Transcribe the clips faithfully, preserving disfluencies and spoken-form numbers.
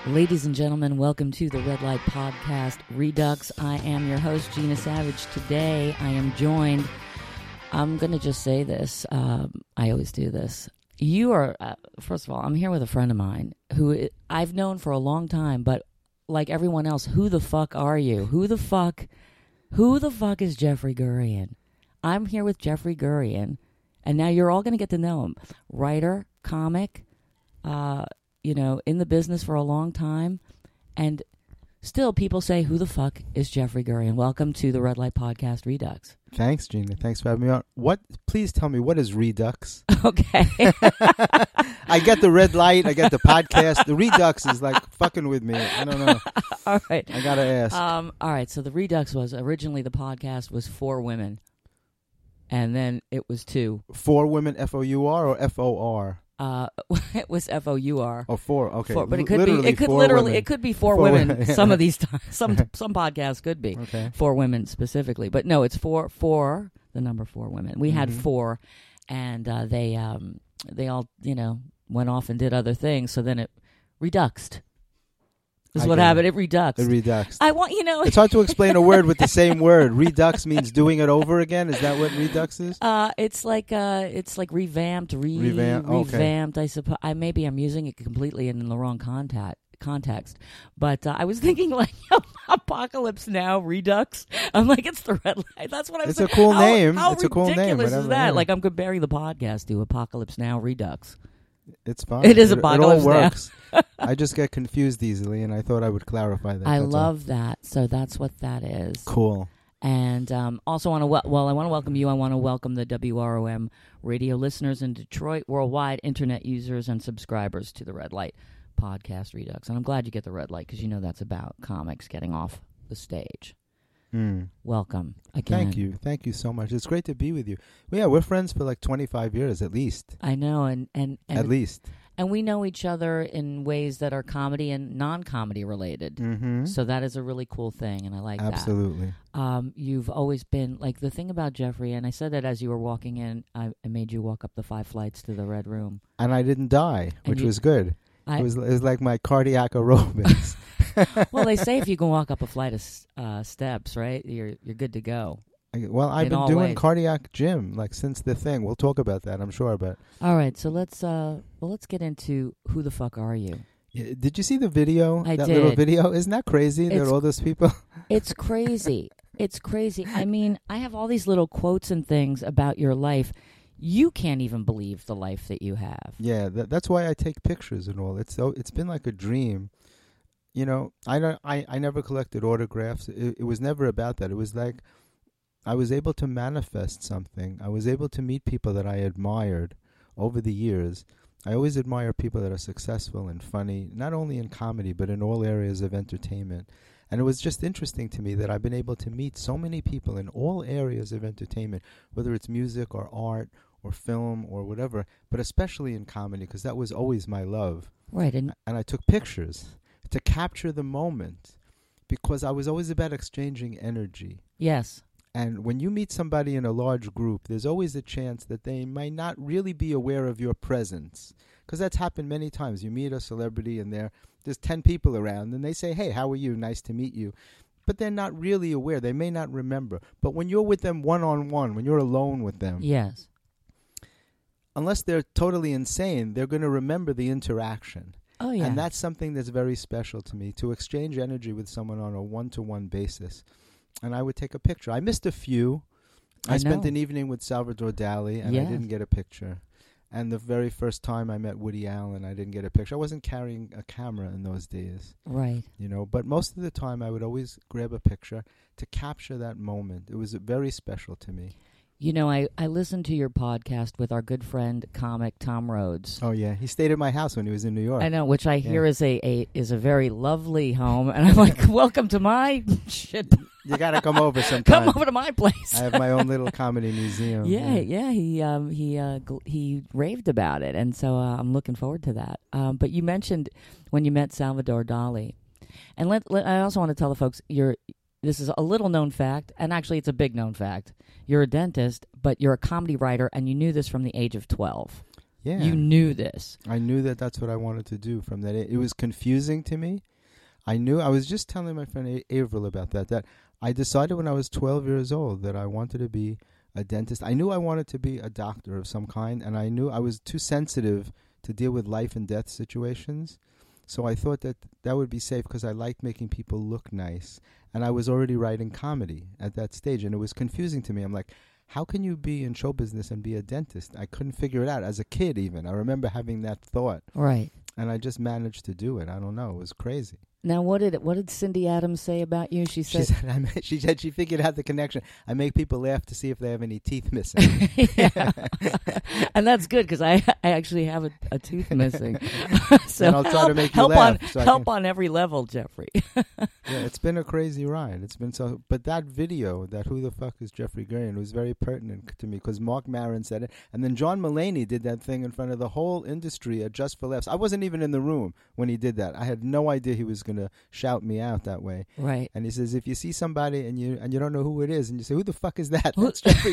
Ladies and gentlemen, welcome to the Red Light Podcast Redux. I am your host, Gina Savage. Today, I am joined, I'm going to just say this, um, I always do this. You are, uh, first of all, I'm here with a friend of mine who I've known for a long time, but like everyone else, who the fuck are you? Who the fuck, who the fuck is Jeffrey Gurian? I'm here with Jeffrey Gurian, and now you're all going to get to know him. Writer, comic, uh, you know, in the business for a long time, and still people say, who the fuck is Jeffrey Gurian? Welcome to the Red Light Podcast Redux. Thanks, Gina. Thanks for having me on. What? Please tell me, what is Redux? Okay. I get the red light. I get the podcast. The Redux is like fucking with me. I don't know. All right. I got to ask. Um, all right. So the Redux was originally the podcast was for women, and then it was two. For women, F O U R or F O R? Uh, it was F O U R. Oh, four. Okay. For, but it could literally be. It could four literally. women. It could be for, for women. women. Some of these times, some some podcasts could be Okay. for women specifically, but no, it's for for the number four women. We mm-hmm. had four, and uh, they um they all you know went off and did other things. So then it reduxed. This is I what happened. It. it reduxed. It reduxed. I want you know. It's hard to explain a word with the same word. Redux means doing it over again. Is that what redux is? Uh, it's like uh, it's like revamped, re- Revamp- okay. revamped. I suppose. I maybe I'm using it completely in the wrong contact context, but uh, I was thinking like Apocalypse Now Redux. I'm like, it's the red light. That's what I was. It's saying. a cool how, name. How it's a cool name. ridiculous is Whatever, that? yeah. Like I'm comparing the podcast to Apocalypse Now Redux. It's fine. It is it, Apocalypse It all Now. works. I just get confused easily, and I thought I would clarify that. I That's love all. that. So that's what that is. Cool. And um, also want to wel- well, I want to welcome you. I want to welcome the W R O M radio listeners in Detroit, worldwide internet users and subscribers to the Red Light Podcast Redux. And I'm glad you get the red light because you know that's about comics getting off the stage. Mm. Welcome again. Thank you. Thank you so much. It's great to be with you. Well, yeah, we're friends for like twenty-five years at least. I know, and and, and at least. And we know each other in ways that are comedy and non-comedy related. Mm-hmm. So that is a really cool thing, and I like Absolutely. that. Absolutely. Um, you've always been, like, the thing about Jeffrey, and I said that as you were walking in, I, I made you walk up the five flights to the Red Room. And I didn't die, And which you, was good. I, it, was, it was like my cardiac aerobics. Well, they say if you can walk up a flight of uh, steps, right, you're you're good to go. Well, I've in been all doing ways. cardiac gym like since the thing. We'll talk about that, I'm sure. But all right, so let's uh, well, let's get into who the fuck are you? yeah, did you see the video? I that did. little video? Isn't that crazy? It's- that all those people. It's crazy. It's crazy. I mean, I have all these little quotes and things about your life. You can't even believe the life that you have. Yeah, that, that's why I take pictures and all. It's so it's been like a dream. You know, I don't. I, I never collected autographs. It, it was never about that. It was like I was able to manifest something. I was able to meet people that I admired over the years. I always admire people that are successful and funny, not only in comedy, but in all areas of entertainment. And it was just interesting to me that I've been able to meet so many people in all areas of entertainment, whether it's music or art or film or whatever, but especially in comedy, because that was always my love. Right. And, and I took pictures to capture the moment because I was always about exchanging energy. yes. And when you meet somebody in a large group, there's always a chance that they might not really be aware of your presence. Because that's happened many times. You meet a celebrity and there, there's ten people around and they say, hey, how are you? Nice to meet you. But they're not really aware. They may not remember. But when you're with them one-on-one, when you're alone with them, Yes. unless they're totally insane, they're going to remember the interaction. Oh, yeah. And that's something that's very special to me, to exchange energy with someone on a one-to-one basis. And I would take a picture. I missed a few. I, I spent know. an evening with Salvador Dali, and Yes. I didn't get a picture. And the very first time I met Woody Allen, I didn't get a picture. I wasn't carrying a camera in those days, Right. you know. But most of the time, I would always grab a picture to capture that moment. It was very special to me. You know, I, I listened to your podcast with our good friend, comic Tom Rhodes. Oh, yeah. He stayed at my house when he was in New York. I know, which I Yeah. hear is a, a is a very lovely home. And I'm like, welcome to my shit. You got to come over sometime. Come over to my place. I have my own little comedy museum. Yeah, yeah, he um he uh gl- he raved about it, and so uh, I'm looking forward to that. Um, but you mentioned when you met Salvador Dali, and let, let I also want to tell the folks you're this is a little known fact, and actually it's a big known fact. You're a dentist, but you're a comedy writer, and you knew this from the age of twelve. Yeah. You knew this. I knew that that's what I wanted to do from that. It was confusing to me. I knew, I was just telling my friend A- Avril about that, that I decided when I was twelve years old that I wanted to be a dentist. I knew I wanted to be a doctor of some kind, and I knew I was too sensitive to deal with life and death situations. So I thought that that would be safe because I liked making people look nice. And I was already writing comedy at that stage, and it was confusing to me. I'm like, how can you be in show business and be a dentist? I couldn't figure it out as a kid even. I remember having that thought. Right. And I just managed to do it. I don't know. It was crazy. Now, what did what did Cindy Adams say about you? She said, she said, I ma- she said she figured out the connection. I make people laugh to see if they have any teeth missing. yeah. And that's good because I, I actually have a, a tooth missing. So and I'll try help, to make you help laugh. on so I help can- on every level, Jeffrey. Yeah, it's been a crazy ride. It's been so, but that video, that who the fuck is Jeffrey Gurian, was very pertinent to me because Mark Maron said it, and then John Mulaney did that thing in front of the whole industry at Just for Laughs. I wasn't even in the room when he did that. I had no idea he was going to shout me out that way. Right. And he says, if you see somebody and you and you don't know who it is, and you say, who the fuck is that? That's Jeffrey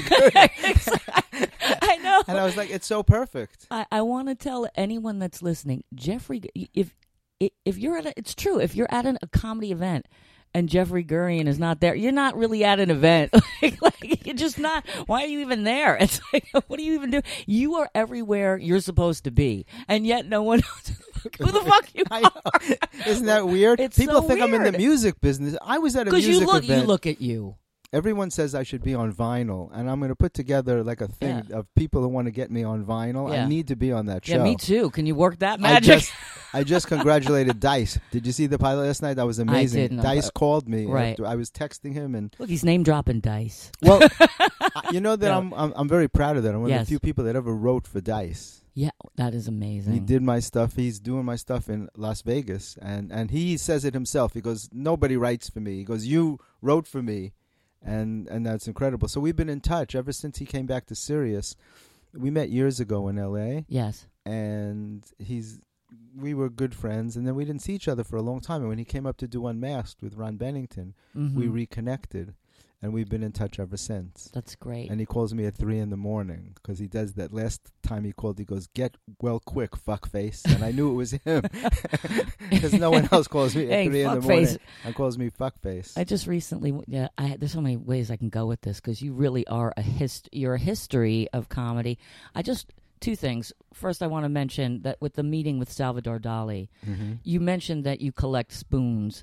Gurian. I know. And I was like, it's so perfect. I, I want to tell anyone that's listening, Jeffrey, if if you're at a, it's true, if you're at an, a comedy event and Jeffrey Gurian is not there, you're not really at an event. like, like, you're just not. Why are you even there? It's like, what do you even do? You are everywhere you're supposed to be, and yet no one knows who the fuck you I are. know. Isn't that weird? It's People so think I'm in the weird. music business. I was at a Because music you look, event. you look at you. Everyone says I should be on vinyl, and I'm going to put together like a thing Yeah. of people who want to get me on vinyl. Yeah. I need to be on that show. Yeah, me too. Can you work that I magic? just, I just congratulated Dice. Did you see the pilot last night? That was amazing. didn't, Dice but- called me. Right. After I was texting him, and Look, he's name dropping Dice. well, I- you know that No. I'm, I'm I'm very proud of that. I'm one of Yes. the few people that ever wrote for Dice. Yeah, that is amazing. He did my stuff. He's doing my stuff in Las Vegas, and and he says it himself. He goes, nobody writes for me. He goes, you wrote for me. And and that's incredible. So we've been in touch ever since he came back to Sirius. We met years ago in L A Yes. and he's we were good friends, and then we didn't see each other for a long time. And when he came up to do Unmasked with Ron Bennington, Mhm. we reconnected, and we've been in touch ever since. That's great. And he calls me at three in the morning because he does that. Last time he called, he goes, "Get well quick, fuckface," and I knew it was him because no one else calls me at Hey, three in the fuckface. morning and calls me fuckface. I just recently, yeah, I, there's so many ways I can go with this because you really are a hist. You're a history of comedy. I just two things. First, I want to mention that with the meeting with Salvador Dali, Mm-hmm. you mentioned that you collect spoons.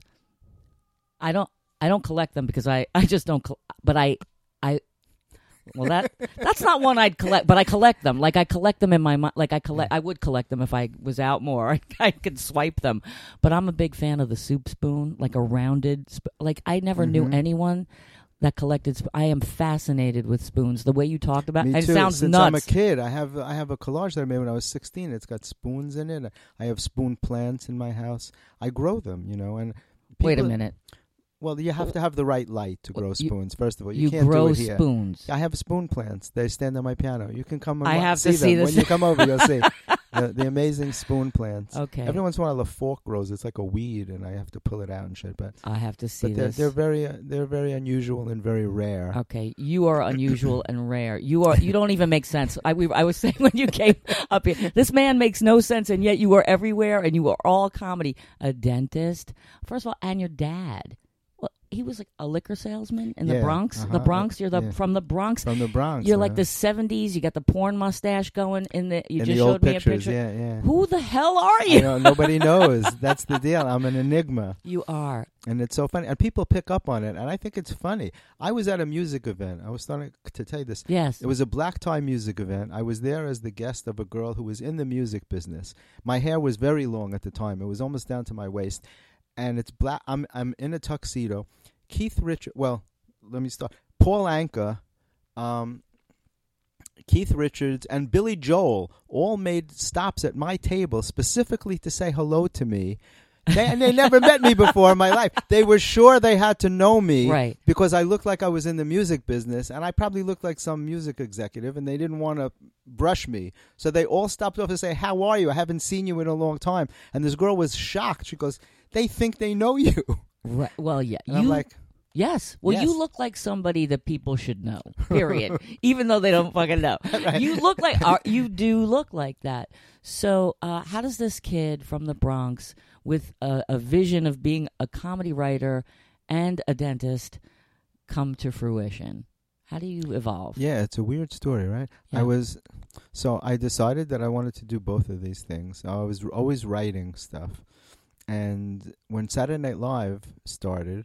I don't. I don't collect them because I, I just don't. Col- but I, I. Well, that that's not one I'd collect, but I collect them. Like I collect them in my mind. Like I collect. I would collect them if I was out more. I, I could swipe them. But I'm a big fan of the soup spoon, like a rounded. Sp- like I never Mhm. knew anyone that collected. Sp- I am fascinated with spoons. The way you talked about Me it too. sounds Since nuts. I'm a kid, I have I have a collage that I made when I was sixteen. It's got spoons in it. I have spoon plants in my house. I grow them, you know. And Wait a people- minute. Well, you have to have the right light to grow You- spoons. First of all, you, You can't grow do it here. spoons. I have spoon plants. They stand on my piano. You can come and I wa- have see to see them. this. When you come over, you'll see the, the amazing spoon plants. Okay. Every once in a while, a fork grows. It's like a weed, and I have to pull it out and shit. But I have to see but they're this. they're very uh, they're very unusual and very rare. Okay, you are unusual and rare. You are. You don't even make sense. I we, I was saying when you came up here, this man makes no sense, and yet you are everywhere, and you are all comedy. A dentist, first of all, and your dad. Well, he was like a liquor salesman in the Yeah, Bronx. The uh-huh, Bronx. You're the yeah. from the Bronx. From the Bronx. You're like uh, the seventies. You got the porn mustache going in the. You in just the old showed me pictures. a picture. Yeah, yeah. Who the hell are I you? know, nobody knows. That's the deal. I'm an enigma. You are. And it's so funny. And people pick up on it. And I think it's funny. I was at a music event. I was starting to tell you this. Yes. It was a black tie music event. I was there as the guest of a girl who was in the music business. My hair was very long at the time. It was almost down to my waist. And it's black. I'm I'm in a tuxedo. Keith Richards. Well, let me start. Paul Anka, um, Keith Richards, and Billy Joel all made stops at my table specifically to say hello to me. They, and they never met me before in my life. They were sure they had to know me Right. because I looked like I was in the music business, and I probably looked like some music executive, and they didn't want to brush me. So they all stopped off and say, "How are you? I haven't seen you in a long time." And this girl was shocked. She goes, "They think they know you." Right. Well, yeah. And you I'm like, Yes. Well, Yes. you look like somebody that people should know, period. Even though they don't fucking know. Right. You look like, uh, you do look like that. So uh, how does this kid from the Bronx with a, a vision of being a comedy writer and a dentist come to fruition? How do you evolve? Yeah, it's a weird story, right? Yeah. I was, so I decided that I wanted to do both of these things. I was always writing stuff. And when Saturday Night Live started,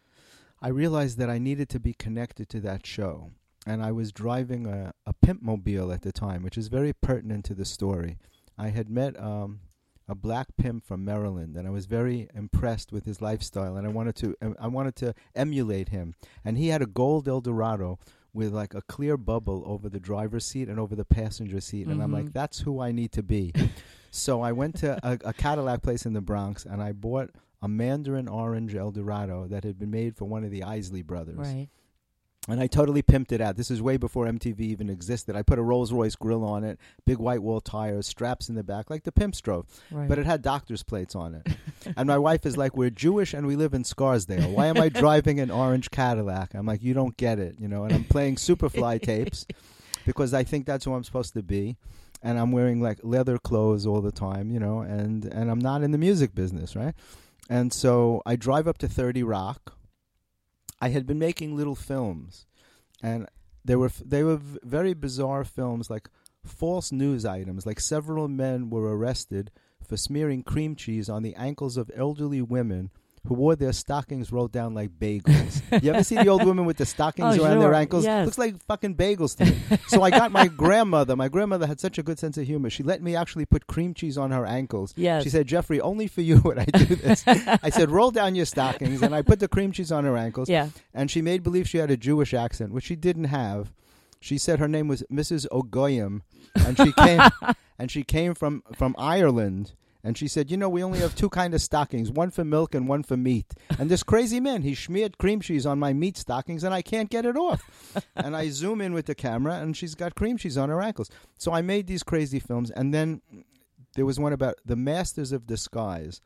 I realized that I needed to be connected to that show. And I was driving a, a pimp mobile at the time, which is very pertinent to the story. I had met um, a black pimp from Maryland, and I was very impressed with his lifestyle, and I wanted to I wanted to emulate him. And he had a gold Eldorado with like a clear bubble over the driver's seat and over the passenger seat, and Mm-hmm. I'm like, that's who I need to be. So I went to a, a Cadillac place in the Bronx, and I bought a Mandarin Orange Eldorado that had been made for one of the Isley brothers. Right. And I totally pimped it out. This is way before M T V even existed. I put a Rolls-Royce grill on it, big white wall tires, straps in the back, like the pimps drove. Right. But it had doctor's plates on it. And my wife is like, we're Jewish and we live in Scarsdale. Why am I driving an orange Cadillac? I'm like, you don't get it, you know. And I'm playing Superfly tapes because I think that's who I'm supposed to be. And I'm wearing like leather clothes all the time, you know, and, and I'm not in the music business, right? And so I drive up to thirty Rock. I had been making little films, and they were f- they were v- very bizarre films, like false news items. Like several men were arrested for smearing cream cheese on the ankles of elderly women who wore their stockings rolled down like bagels. You ever see the old women with the stockings Oh, around sure. their ankles? Yes. Looks like fucking bagels to me. So I got my grandmother. My grandmother had such a good sense of humor. She let me actually put cream cheese on her ankles. Yes. She said, Jeffrey, only for you would I do this. I said, roll down your stockings. And I put the cream cheese on her ankles. Yeah. And she made believe she had a Jewish accent, which she didn't have. She said her name was Missus O'Goyam, and she came and she came from, from Ireland. And she said, you know, we only have two kind of stockings, one for milk and one for meat. And this crazy man, he smeared cream cheese on my meat stockings, and I can't get it off. And I zoom in with the camera, and she's got cream cheese on her ankles. So I made these crazy films. And then there was one about the masters of disguise.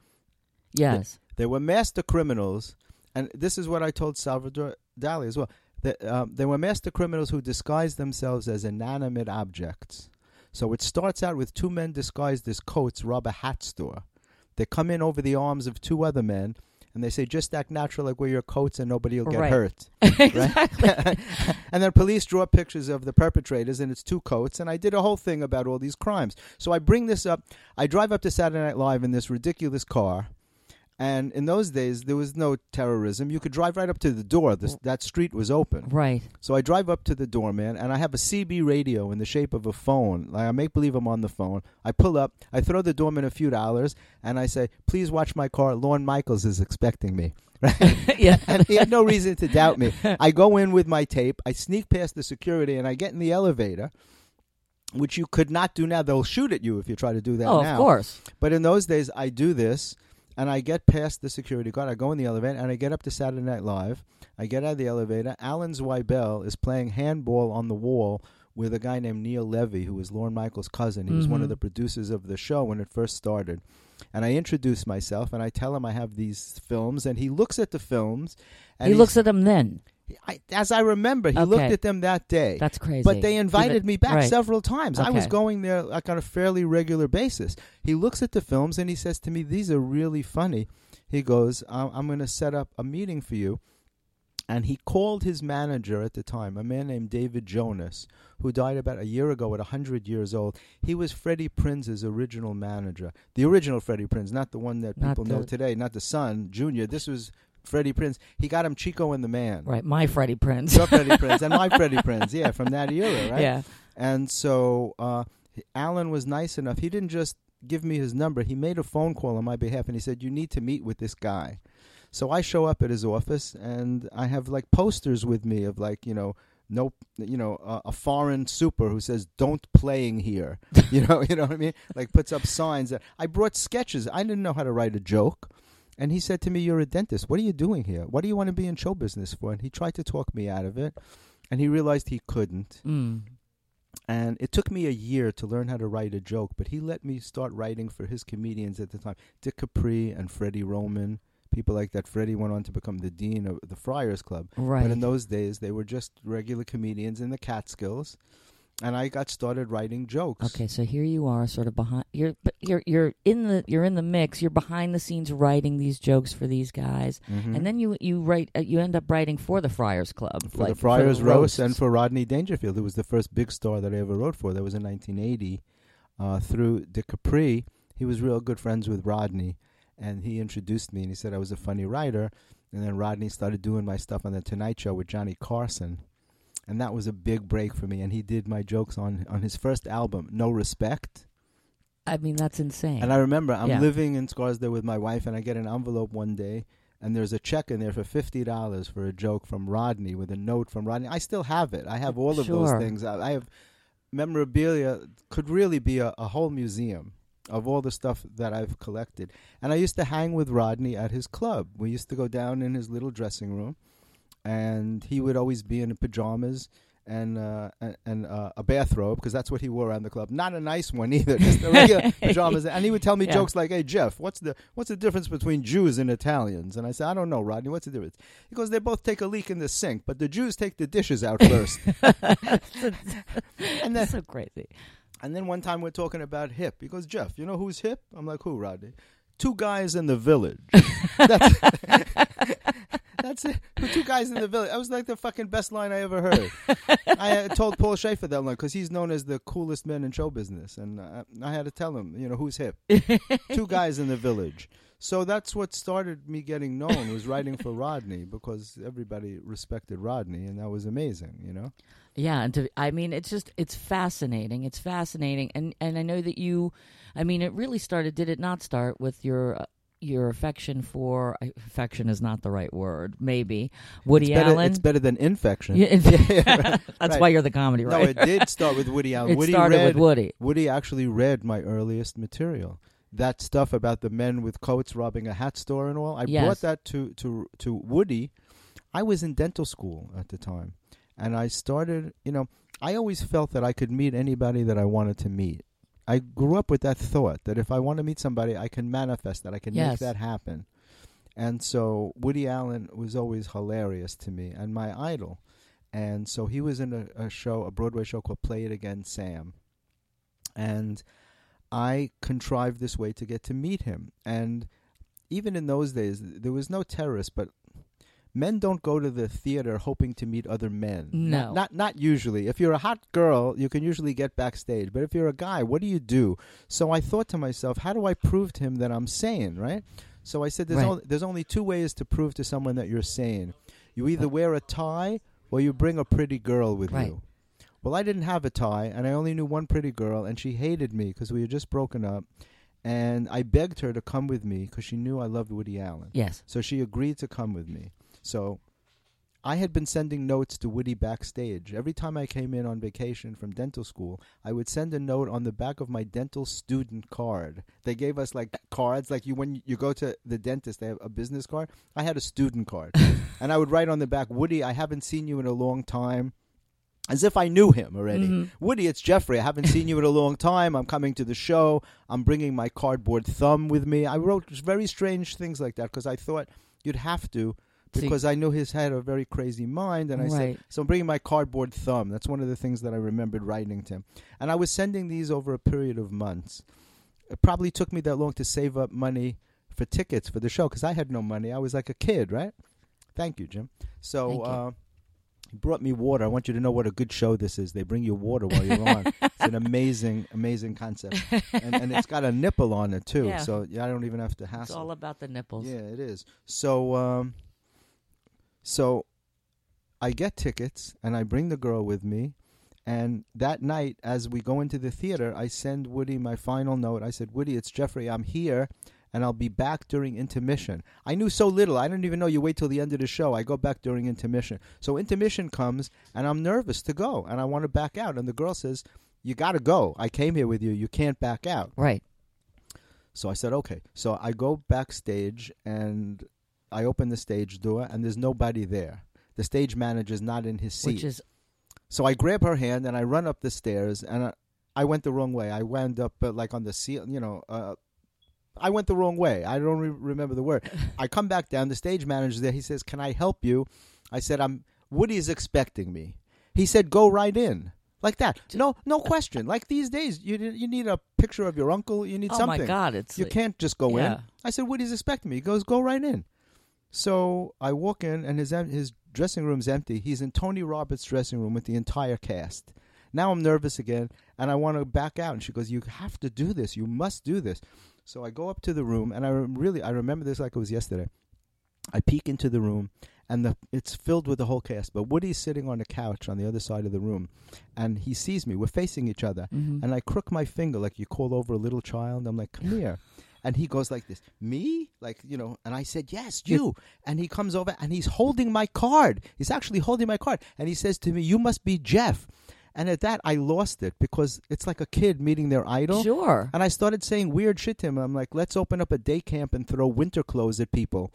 Yes. They were master criminals, and this is what I told Salvador Dali as well. That, um, they were master criminals who disguised themselves as inanimate objects. So it starts out with two men disguised as coats rob a hat store. They come in over the arms of two other men, and they say, just act natural like wear your coats and nobody will get Right. hurt. Exactly. Right? And then police draw pictures of the perpetrators, and it's two coats, and I did a whole thing about all these crimes. So I bring this up. I drive up to Saturday Night Live in this ridiculous car. And in those days, there was no terrorism. You could drive right up to the door. This, that street was open. Right. So I drive up to the doorman, and I have a C B radio in the shape of a phone. Like I make believe I'm on the phone. I pull up. I throw the doorman a few dollars, and I say, please watch my car. Lorne Michaels is expecting me. Right? Yeah. And he had no reason to doubt me. I go in with my tape. I sneak past the security, and I get in the elevator, which you could not do now. They'll shoot at you if you try to do that Oh, now. of course. But in those days, I do this, and I get past the security guard. I go in the elevator, and I get up to Saturday Night Live. I get out of the elevator. Alan Zweibel is playing handball on the wall with a guy named Neil Levy, who was Lorne Michaels' cousin. He was one Mhm. of the producers of the show when it first started. And I introduce myself, and I tell him I have these films, and he looks at the films. And He he's- looks at them then. I, as I remember, he Okay. looked at them that day. That's crazy. But they invited Even- me back right. several times. I was Okay. going there like on a fairly regular basis. He looks at the films and he says to me, these are really funny. He goes, I'm, I'm going to set up a meeting for you. And he called his manager at the time, a man named David Jonas, who died about a year ago at one hundred years old. He was Freddie Prinz's original manager. The original Freddie Prinz, not the one that Not people know the- today, not the son, Junior. This was Freddie Prinz. He got him Chico and the Man. Right. My Freddie Prinze. Your Freddie Prinz and my Freddie Prinz, yeah, from that era, right? Yeah. And so uh, Alan was nice enough. He didn't just give me his number. He made a phone call on my behalf, and he said, you need to meet with this guy. So I show up at his office, and I have, like, posters with me of, like, you know, no, you know, uh, a foreign super who says, don't playing here. You know, you know what I mean? Like, puts up signs. That I brought sketches. I didn't know how to write a joke. And he said to me, you're a dentist. What are you doing here? What do you want to be in show business for? And he tried to talk me out of it, and he realized he couldn't. Mm. And it took me a year to learn how to write a joke, but he let me start writing for his comedians at the time, Dick Capri and Freddie Roman, people like that. Freddie went on to become the dean of the Friars Club. Right. But in those days, they were just regular comedians in the Catskills. And I got started writing jokes. Okay, so here you are, sort of behind. You're but you're you're in the you're in the mix. You're behind the scenes writing these jokes for these guys, Mm-hmm. and then you you write. Uh, you end up writing for the Friars Club, For like, the Friars the Roast roasts. and for Rodney Dangerfield, who was the first big star that I ever wrote for. That was in nineteen eighty. Uh, through Dick Capri, he was real good friends with Rodney, and he introduced me, and he said I was a funny writer. And then Rodney started doing my stuff on The Tonight Show with Johnny Carson. And that was a big break for me. And he did my jokes on, on his first album, No Respect. I mean, that's insane. And I remember I'm Yeah. living in Scarsdale with my wife, and I get an envelope one day, and there's a check in there for fifty dollars for a joke from Rodney with a note from Rodney. I still have it. I have all of Sure. those things. I, I have memorabilia, could really be a, a whole museum of all the stuff that I've collected. And I used to hang with Rodney at his club. We used to go down in his little dressing room, and he would always be in pajamas and uh, and, and uh, a bathrobe, because that's what he wore around the club. Not a nice one either, just a regular pajamas. And he would tell me Yeah. jokes like, "Hey Jeff, what's the what's the difference between Jews and Italians?" And I said, "I don't know, Rodney. What's the difference?" He goes, "They both take a leak in the sink, but the Jews take the dishes out first." And then, so crazy. and then one time we're talking about hip. He goes, "Jeff, you know who's hip?" I'm like, "Who, Rodney?" "Two guys in the village." That's, that's it. Two guys in the village. That was like the fucking best line I ever heard. I uh, told Paul Schaefer that line because he's known as the coolest man in show business. And uh, I had to tell him, you know, who's hip? Two guys in the village. So that's what started me getting known, was writing for Rodney, because everybody respected Rodney, and that was amazing, you know? Yeah, and to, I mean, it's just it's fascinating. It's fascinating, and and I know that you, I mean, it really started. Did it not start with your uh, your affection for affection is not the right word. Maybe Woody It's better, Allen. it's better than infection. Yeah, Yeah, right, That's right. why you're the comedy No, writer. it did start with Woody Allen. It Woody started read, with Woody. Woody actually read my earliest material. That stuff about the men with coats robbing a hat store and all. I Yes. brought that to, to, to Woody. I was in dental school at the time. And I started, you know, I always felt that I could meet anybody that I wanted to meet. I grew up with that thought that if I want to meet somebody, I can manifest that. I can Yes. make that happen. And so Woody Allen was always hilarious to me and my idol. And so he was in a, a show, a Broadway show called Play It Again, Sam. And I contrived this way to get to meet him. And even in those days, there was no terrorist, but men don't go to the theater hoping to meet other men. No. Not, not, not usually. If you're a hot girl, you can usually get backstage. But if you're a guy, what do you do? So I thought to myself, how do I prove to him that I'm sane, right? So I said, there's, Right. only, there's only two ways to prove to someone that you're sane. You either wear a tie or you bring a pretty girl with Right. you. Well, I didn't have a tie, and I only knew one pretty girl, and she hated me because we had just broken up. And I begged her to come with me because she knew I loved Woody Allen. Yes. So she agreed to come with me. So I had been sending notes to Woody backstage. Every time I came in on vacation from dental school, I would send a note on the back of my dental student card. They gave us like cards, like you when you go to the dentist, they have a business card. I had a student card. And I would write on the back, "Woody, I haven't seen you in a long time." As if I knew him already. Mhm. "Woody, it's Jeffrey. I haven't seen you in a long time. I'm coming to the show. I'm bringing my cardboard thumb with me." I wrote very strange things like that because I thought you'd have to, because I knew his had a very crazy mind. And I Right. said, so I'm bringing my cardboard thumb. That's one of the things that I remembered writing to him. And I was sending these over a period of months. It probably took me that long to save up money for tickets for the show because I had no money. I was like a kid, right? Thank you, Jim. So Thank you. uh, he brought me water. I want you to know what a good show this is. They bring you water while you're on. It's an amazing, amazing concept. And, and it's got a nipple on it, too. Yeah. So yeah, I don't even have to hassle. It's all about the nipples. Yeah, it is. So, um, so I get tickets, and I bring the girl with me. And that night, as we go into the theater, I send Woody my final note. I said, "Woody, it's Jeffrey. I'm here, and I'll be back during intermission." I knew so little. I didn't even know you wait till the end of the show. I go back during intermission. So intermission comes, and I'm nervous to go, and I want to back out. And the girl says, "You got to go. I came here with you. You can't back out." Right. So I said, okay. So I go backstage, and I open the stage door, and there's nobody there. The stage manager's not in his seat. Which is So I grab her hand, and I run up the stairs, and I, I went the wrong way. I wound up uh, like on the ceiling, you know, uh, I went the wrong way. I don't re- remember the word. I come back down. The stage manager's there. He says, "Can I help you?" I said, "I'm Woody's expecting me." He said, "Go right in." Like that. No no question. Like these days, you you need a picture of your uncle. You need oh something. my God, it's You can't just go yeah. in. I said, "Woody's expecting me." He goes, "Go right in." So I walk in, and his em- his dressing room's empty. He's in Tony Roberts' dressing room with the entire cast. Now I'm nervous again, and I want to back out. And she goes, "You have to do this. You must do this." So I go up to the room, and I rem- really I remember this like it was yesterday. I peek into the room, and the it's filled with the whole cast. But Woody's sitting on a couch on the other side of the room, and he sees me. We're facing each other, Mm-hmm. and I crook my finger like you call over a little child. I'm like, "Come here." And he goes like this, "Me?" Like, you know, and I said, "Yes, you." And he comes over, and he's holding my card. He's actually holding my card. And he says to me, "You must be Jeff." And at that, I lost it because it's like a kid meeting their idol. Sure. And I started saying weird shit to him. I'm like, "Let's open up a day camp and throw winter clothes at people."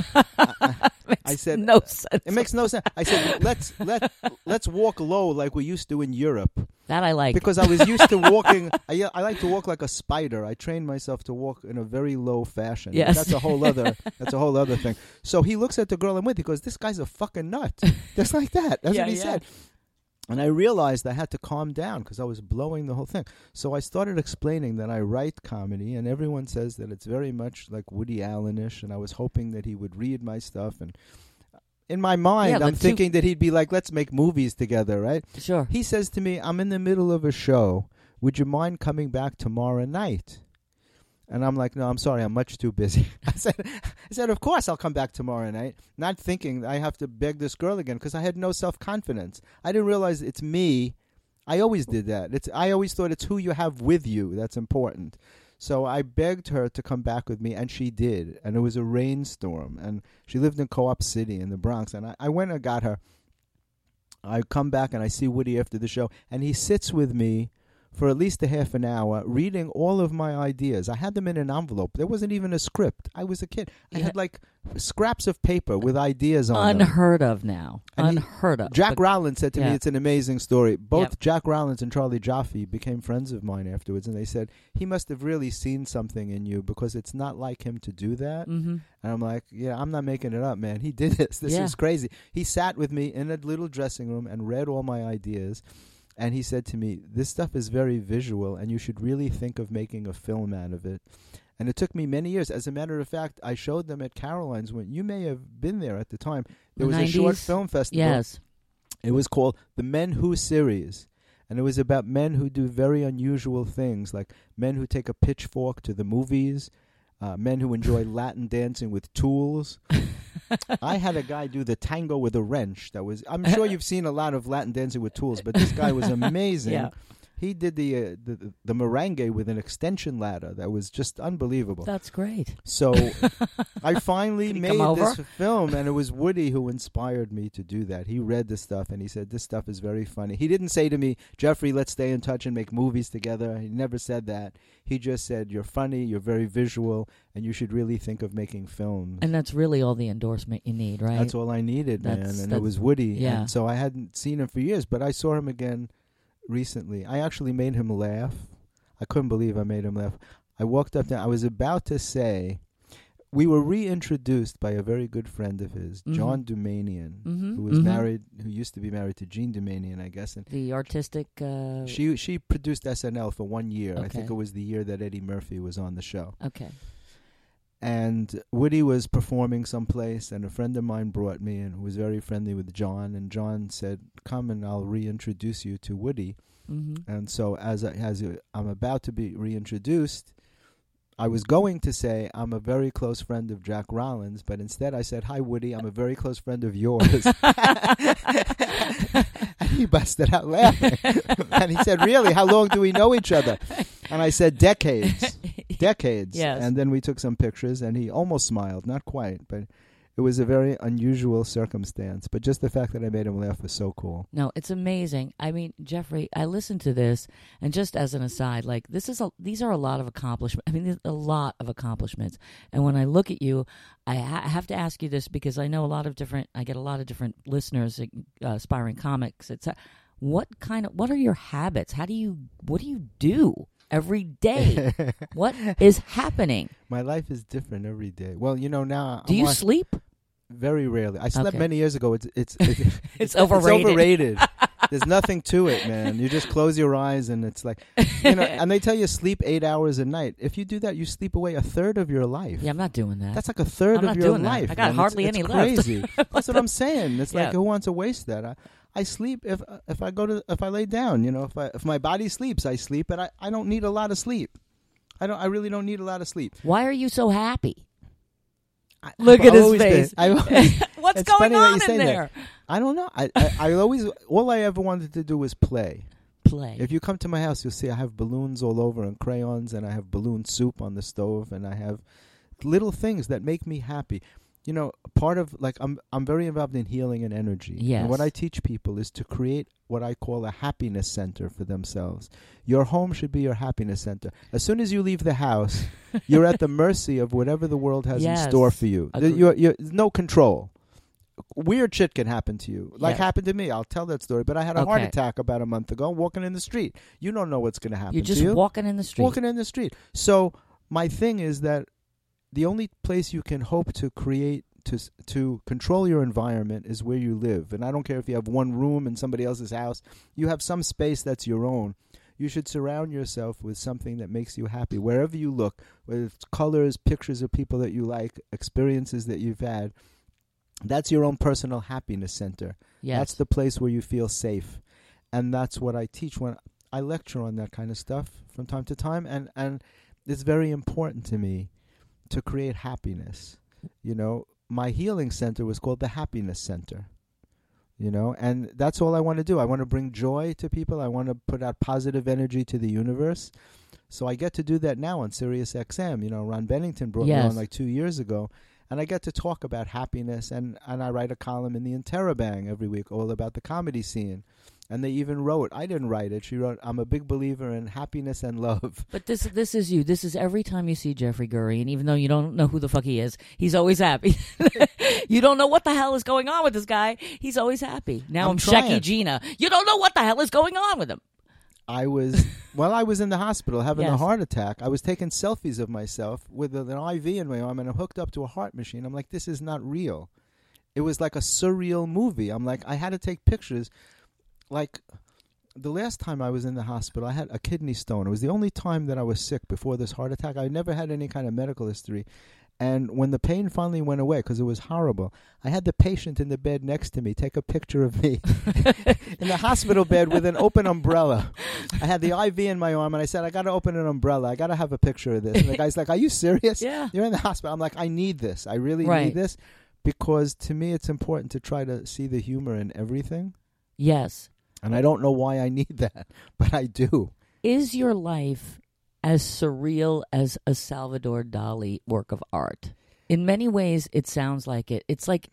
I, I said, no sense. "It makes no sense." I said, "Let's let let's walk low like we used to in Europe." That I like. Because I was used to walking. I, I like to walk like a spider. I trained myself to walk in a very low fashion. Yes. That's a whole other. That's a whole other thing. So he looks at the girl I'm with. He goes, "This guy's a fucking nut." Just like that. That's Yeah, what he yeah. said. And I realized I had to calm down because I was blowing the whole thing. So I started explaining that I write comedy, and everyone says that it's very much like Woody Allen-ish, and I was hoping that he would read my stuff. And in my mind, Yeah, I'm the two- thinking that he'd be like, "Let's make movies together," right? Sure. He says to me, "I'm in the middle of a show. Would you mind coming back tomorrow night?" And I'm like, "No, I'm sorry. I'm much too busy." I said, I said, "Of course I'll come back tomorrow night." Not thinking I have to beg this girl again because I had no self-confidence. I didn't realize it's me. I always did that. It's I always thought it's who you have with you that's important. So I begged her to come back with me, and she did. And it was a rainstorm. And she lived in Co-op City in the Bronx. And I, I went and got her. I come back, and I see Woody after the show. And he sits with me for at least a half an hour reading all of my ideas. I had them in an envelope. There wasn't even a script. I was a kid. I Yeah. had like scraps of paper with ideas on them. Unheard of now. And he- Unheard of. Jack But- Rowland said to yeah. me, "It's an amazing story." Both Yep. Jack Rowland and Charlie Jaffe became friends of mine afterwards, and they said, "He must have really seen something in you because it's not like him to do that." Mhm. And I'm like, "Yeah, I'm not making it up, man. He did this. This Yeah. is crazy." He sat with me in a little dressing room and read all my ideas. And he said to me, "This stuff is very visual, and you should really think of making a film out of it." And it took me many years. As a matter of fact, I showed them at Caroline's when you may have been there at the time. There The was a short nineties? film festival. Yes. It was called the Men Who series. And it was about men who do very unusual things, like men who take a pitchfork to the movies, uh, men who enjoy Latin dancing with tools. I had a guy do the tango with a wrench. That was. I'm sure you've seen a lot of Latin dancing with tools, but this guy was amazing. Yeah. He did the, uh, the the merengue with an extension ladder. That was just unbelievable. That's great. So I finally Did he made come over? this film, and it was Woody who inspired me to do that. He read the stuff, and he said, "This stuff is very funny." He didn't say to me, "Jeffrey, let's stay in touch and make movies together." He never said that. He just said, "You're funny, you're very visual, and you should really think of making films." And that's really all the endorsement you need, right? That's all I needed, man. That's- And that's- it was Woody. yeah. And so I hadn't seen him for years, but I saw him again recently. I actually made him laugh. I couldn't believe I made him laugh. I walked up there. I was about to say, we were reintroduced by a very good friend of his, Mhm. John Dumanian, Mhm, who was mhm. married, who used to be married to Jean Dumanian, I guess. And The artistic. Uh, she she produced S N L for one year. I think Okay. it was the year that Eddie Murphy was on the show. okay. And Woody was performing someplace, and a friend of mine brought me and who was very friendly with John. And John said, "Come and I'll reintroduce you to Woody." Mm-hmm. And so as I, as I'm about to be reintroduced, I was going to say I'm a very close friend of Jack Rowland's, but instead I said, "Hi, Woody, I'm a very close friend of yours." And he busted out laughing. And he said, "Really? How long do we know each other?" And I said, "Decades. Decades." Yes. And then we took some pictures, and he almost smiled. Not quite, but it was a very unusual circumstance. But just the fact that I made him laugh was so cool. No, it's amazing. I mean, Jeffrey, I listened to this, and just as an aside, like this is a these are a lot of accomplishments. I mean, there's a lot of accomplishments. And when I look at you, I ha- have to ask you this because I know a lot of different. I get a lot of different listeners, uh, aspiring comics. It's what kind of what are your habits? How do you what do you do? every day. What is happening? My life is different every day. Well, you know, now Do I'm you watch- sleep? Very rarely. I slept Okay. many years ago. It's it's it's, it's, It's overrated. It's overrated. There's nothing to it, man. You just close your eyes and it's like, you know. And they tell you sleep eight hours a night. If you do that, you sleep away a third of your life. Yeah, I'm not doing that. That's like a third I'm of not your doing that. life. I got man. hardly it's, any it's left. crazy. That's what I'm saying. It's Yeah. like, who wants to waste that? I, I sleep if if I go to if I lay down. You know, if I if my body sleeps, I sleep, and I, I don't need a lot of sleep. I don't. I really don't need a lot of sleep. Why are you so happy? I, Look I've at his always been- face. I've always- What's It's going funny that on you say in that. there? I don't know. I, I I always all I ever wanted to do was play. Play. If you come to my house, you'll see I have balloons all over and crayons, and I have balloon soup on the stove, and I have little things that make me happy. You know, part of like I'm I'm very involved in healing and energy. Yes. And what I teach people is to create what I call a happiness center for themselves. Your home should be your happiness center. As soon as you leave the house, you're at the mercy of whatever the world has Yes. in store for you. Agree. You're, you're, no control. Weird shit can happen to you. Like Yes. happened to me. I'll tell that story. But I had a heart Okay. attack about a month ago walking in the street. You don't know what's going to happen You're just to you. walking in the street. Walking in the street. So my thing is that the only place you can hope to create to s- to control your environment is where you live. And I don't care if you have one room in somebody else's house. You have some space that's your own. You should surround yourself with something that makes you happy. Wherever you look, whether it's colors, pictures of people that you like, experiences that you've had, that's your own personal happiness center. Yes. That's the place where you feel safe. And that's what I teach when I lecture on that kind of stuff from time to time. And, and it's very important to me to create happiness. You know, my healing center was called the Happiness Center. You know, and that's all I want to do. I want to bring joy to people. I want to put out positive energy to the universe. So I get to do that now on Sirius X M. You know, Ron Bennington brought Yes. me on like two years ago. And I get to talk about happiness, and, and I write a column in the Interrobang every week all about the comedy scene. And they even wrote, I didn't write it, she wrote, I'm a big believer in happiness and love. But this this is you. This is every time you see Jeffrey Gurry, and even though you don't know who the fuck he is, he's always happy. You don't know what the hell is going on with this guy. He's always happy. Now I'm, I'm Shecky trying. Gina. You don't know what the hell is going on with him. I was, while I was in the hospital having a Yes. heart attack, I was taking selfies of myself with an I V in my arm, and I'm hooked up to a heart machine. I'm like, this is not real. It was like a surreal movie. I'm like, I had to take pictures. Like, the last time I was in the hospital, I had a kidney stone. It was the only time that I was sick before this heart attack. I never had any kind of medical history. And when the pain finally went away, because it was horrible, I had the patient in the bed next to me take a picture of me in the hospital bed with an open umbrella. I had the I V in my arm, and I said, I got to open an umbrella. I got to have a picture of this. And the guy's like, are you serious? Yeah. You're in the hospital. I'm like, I need this. I really Right. need this. Because to me, it's important to try to see the humor in everything. Yes. And I don't know why I need that, but I do. Is your life as surreal as a Salvador Dali work of art? In many ways, it sounds like it. It's like,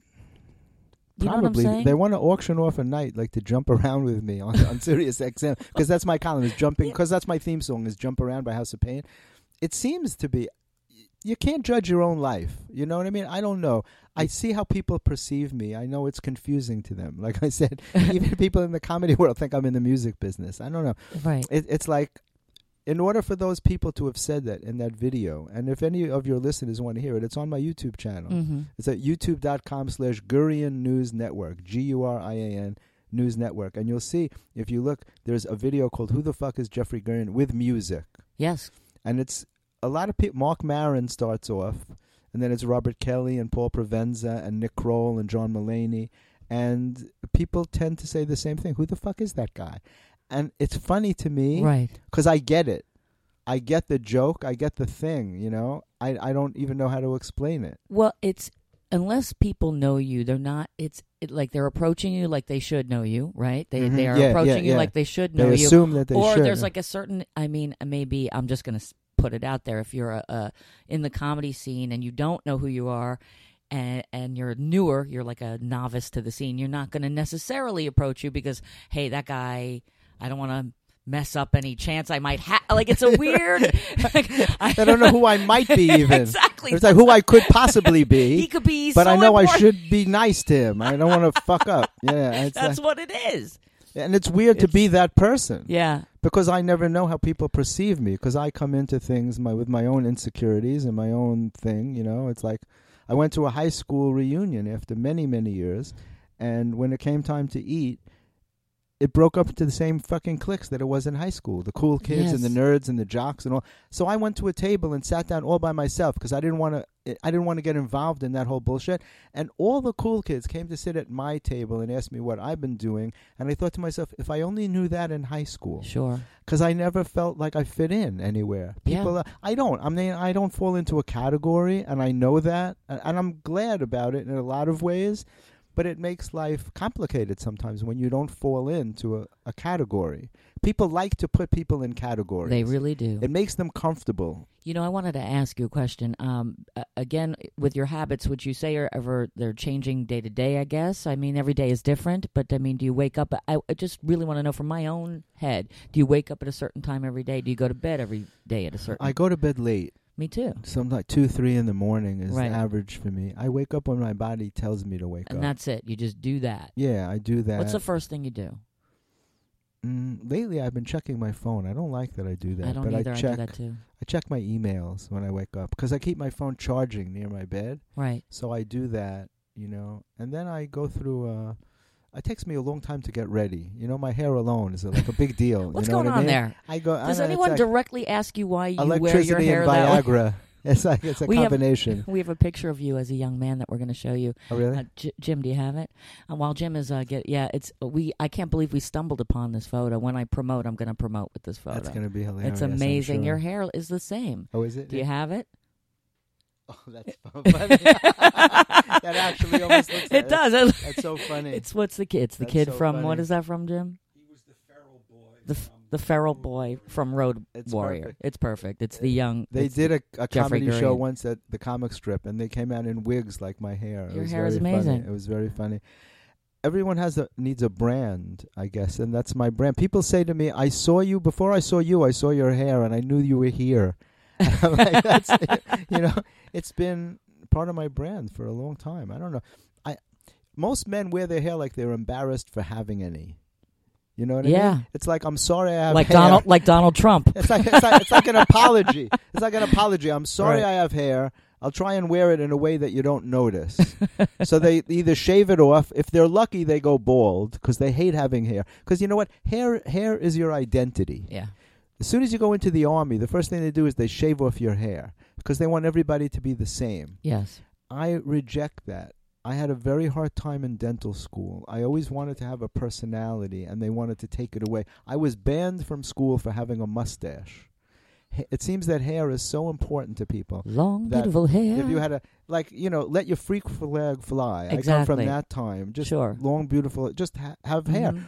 you know what I'm Probably. saying? They want to auction off a night, like to jump around with me on, on Sirius X M, because that's my column, is jumping, because that's my theme song, is Jump Around by House of Pain. It seems to be, you can't judge your own life. You know what I mean? I don't know. I see how people perceive me. I know it's confusing to them. Like I said, even people in the comedy world think I'm in the music business. I don't know. Right. It, it's like, in order for those people to have said that in that video, and if any of your listeners want to hear it, it's on my YouTube channel. Mm-hmm. It's at youtube.com slash Gurian News Network, G U R I A N News Network. And you'll see, if you look, there's a video called Who the Fuck is Jeffrey Gurian with music. Yes. And it's a lot of people. Mark Maron starts off, and then it's Robert Kelly and Paul Provenza and Nick Kroll and John Mulaney. And people tend to say the same thing. Who the fuck is that guy? And it's funny to me. Right. Because I get it. I get the joke. I get the thing, you know. I, I don't even know how to explain it. Well, it's, unless people know you, they're not, it's it, like they're approaching you like they should know you, right? They Mhm. they are Yeah, approaching yeah, you yeah. like they should know They you. assume that they or should. there's like a certain, I mean, maybe I'm just going to put it out there. If you're a, a, in the comedy scene and you don't know who you are, and, and you're newer, you're like a novice to the scene, you're not going to necessarily approach you because, hey, that guy, I don't want to mess up any chance I might have. Like, it's a weird. like, I don't know who I might be even. Exactly. It's like who I could possibly be. He could be But so I know important. I should be nice to him. I don't want to fuck up. Yeah. It's That's like, what it is. and it's weird to It's- be that person. Yeah. because I never know how people perceive me, because I come into things my, with my own insecurities and my own thing, you know. It's like I went to a high school reunion after many, many years, and when it came time to eat, it broke up into the same fucking cliques that it was in high school. The cool kids Yes. and the nerds and the jocks and all. So I went to a table and sat down all by myself because I didn't want to I didn't want to get involved in that whole bullshit. And all the cool kids came to sit at my table and ask me what I've been doing. And I thought to myself, if I only knew that in high school. Sure. Because I never felt like I fit in anywhere. People, Yeah. uh, I don't. I mean, I don't fall into a category, and I know that. And, and I'm glad about it in a lot of ways. But it makes life complicated sometimes when you don't fall into a, a category. People like to put people in categories. They really do. It makes them comfortable. You know, I wanted to ask you a question. Um, uh, again, with your habits, would you say are ever they're changing day to day? I guess. I mean, every day is different. But I mean, do you wake up? I, I just really want to know from my own head. Do you wake up at a certain time every day? Do you go to bed every day at a certain? I go to bed late. Me too. Sometimes like two, three in the morning is Right. the average for me. I wake up when my body tells me to wake And up. that's it. You just do that. Yeah, I do that. What's the first thing you do? Mm, lately, I've been checking my phone. I don't like that I do that. I don't but either. I I, check. do that too. I check my emails when I wake up because I keep my phone charging near my bed. Right. So I do that, you know, and then I go through. Uh, it takes me a long time to get ready. You know, my hair alone is like a big deal. What's you know going what I on mean? there? I go. Does I know, anyone it's like directly ask you why you wear your electricity hair and that way? Viagra? It's like it's a We have- combination. We have a picture of you as a young man that we're going to show you. Oh really? Uh, J- Jim, do you have it? And while Jim is uh, get yeah, it's we. I can't believe we stumbled upon this photo. When I promote, I'm going to promote with this photo. That's gonna be hilarious. It's I'm amazing. sure. Your hair is the same. Oh, is it? Do you have it? Oh, that's so funny. That actually almost looks. It does. That's, that's so funny. It's what's the kid? It's the That's kid so from funny. what is that from, Jim? He was the feral boy. The f- from the feral boy from Road It's Warrior. perfect. It's perfect. It's the young. They it's did the- a, a Jeffrey comedy show Green. once at the comic strip, and they came out in wigs like my hair. It Your was hair very is amazing. Funny. It was very funny. Everyone has a needs a brand, I guess, and that's my brand. People say to me, "I saw you before I saw you. I saw your hair, and I knew you were here." I'm like, that's it. You know, it's been part of my brand for a long time. I don't know. I most men wear their hair like they're embarrassed for having any. You know what I Yeah. mean? It's like I'm sorry I have like hair. Donald, like Donald Trump. It's like it's like it's like an apology. It's like an apology. I'm sorry Right. I have hair. I'll try and wear it in a way that you don't notice. So they either shave it off. If they're lucky, they go bald because they hate having hair. Because you know what? Hair hair is your identity. Yeah. As soon as you go into the army, the first thing they do is they shave off your hair because they want everybody to be the same. Yes. I reject that. I had a very hard time in dental school. I always wanted to have a personality, and they wanted to take it away. I was banned from school for having a mustache. Ha- It seems that hair is so important to people. Long, That beautiful hair. If you had a, like, you know, let your freak flag fly. I come Exactly. from that time. Just Sure. long, beautiful, just ha- have hair. Mhm.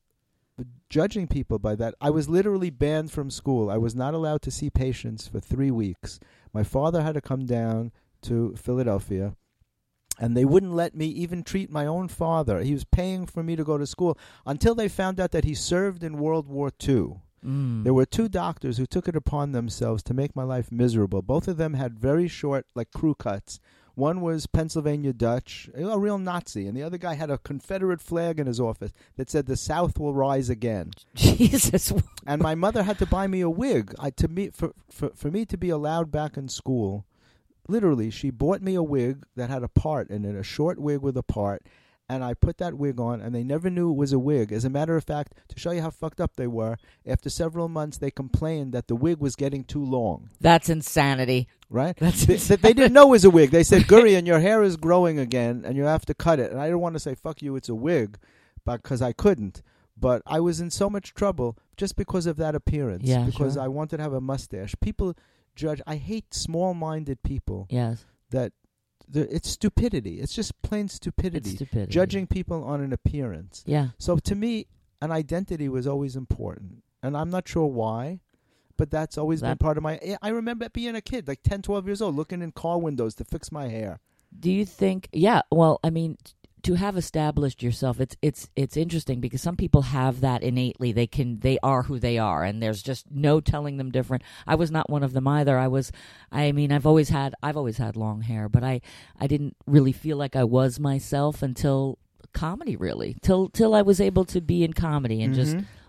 But judging people by that, I was literally banned from school. I was not allowed to see patients for three weeks. My father had to come down to Philadelphia, and they wouldn't let me even treat my own father. He was paying for me to go to school until they found out that he served in World War Two. Mm. There were two doctors who took it upon themselves to make my life miserable. Both of them had very short, like, crew cuts. One was Pennsylvania Dutch, a real Nazi, and the other guy had a Confederate flag in his office that said, "The South will rise again." Jesus. And my mother had to buy me a wig. I to me for, for for me to be allowed back in school. Literally, she bought me a wig that had a part in it, a short wig with a part, and I put that wig on, and they never knew it was a wig. As a matter of fact, to show you how fucked up they were, after several months, they complained that the wig was getting too long. That's insanity. Right? That's they, insane. they didn't know it was a wig. They said, "Gurion, your hair is growing again, and you have to cut it." And I didn't want to say, "Fuck you, it's a wig," because I couldn't. But I was in so much trouble just because of that appearance. Yeah, because sure. I wanted to have a mustache. People judge. I hate small-minded people. Yes. That the, it's stupidity. It's just plain It's stupidity. stupidity. Judging people on an appearance. Yeah. So to me, an identity was always important, and I'm not sure why. But that's always been That- part of my... I remember being a kid, like ten, twelve years old, looking in car windows to fix my hair. Do you think? Yeah. Well, I mean, t- to have established yourself, it's it's it's interesting because some people have that innately. They can they are who they are, and there's just no telling them different. I was not one of them either. I was. I mean, I've always had I've always had long hair, but I I didn't really feel like I was myself until comedy. Really, till till I was able to be in comedy and just Mhm.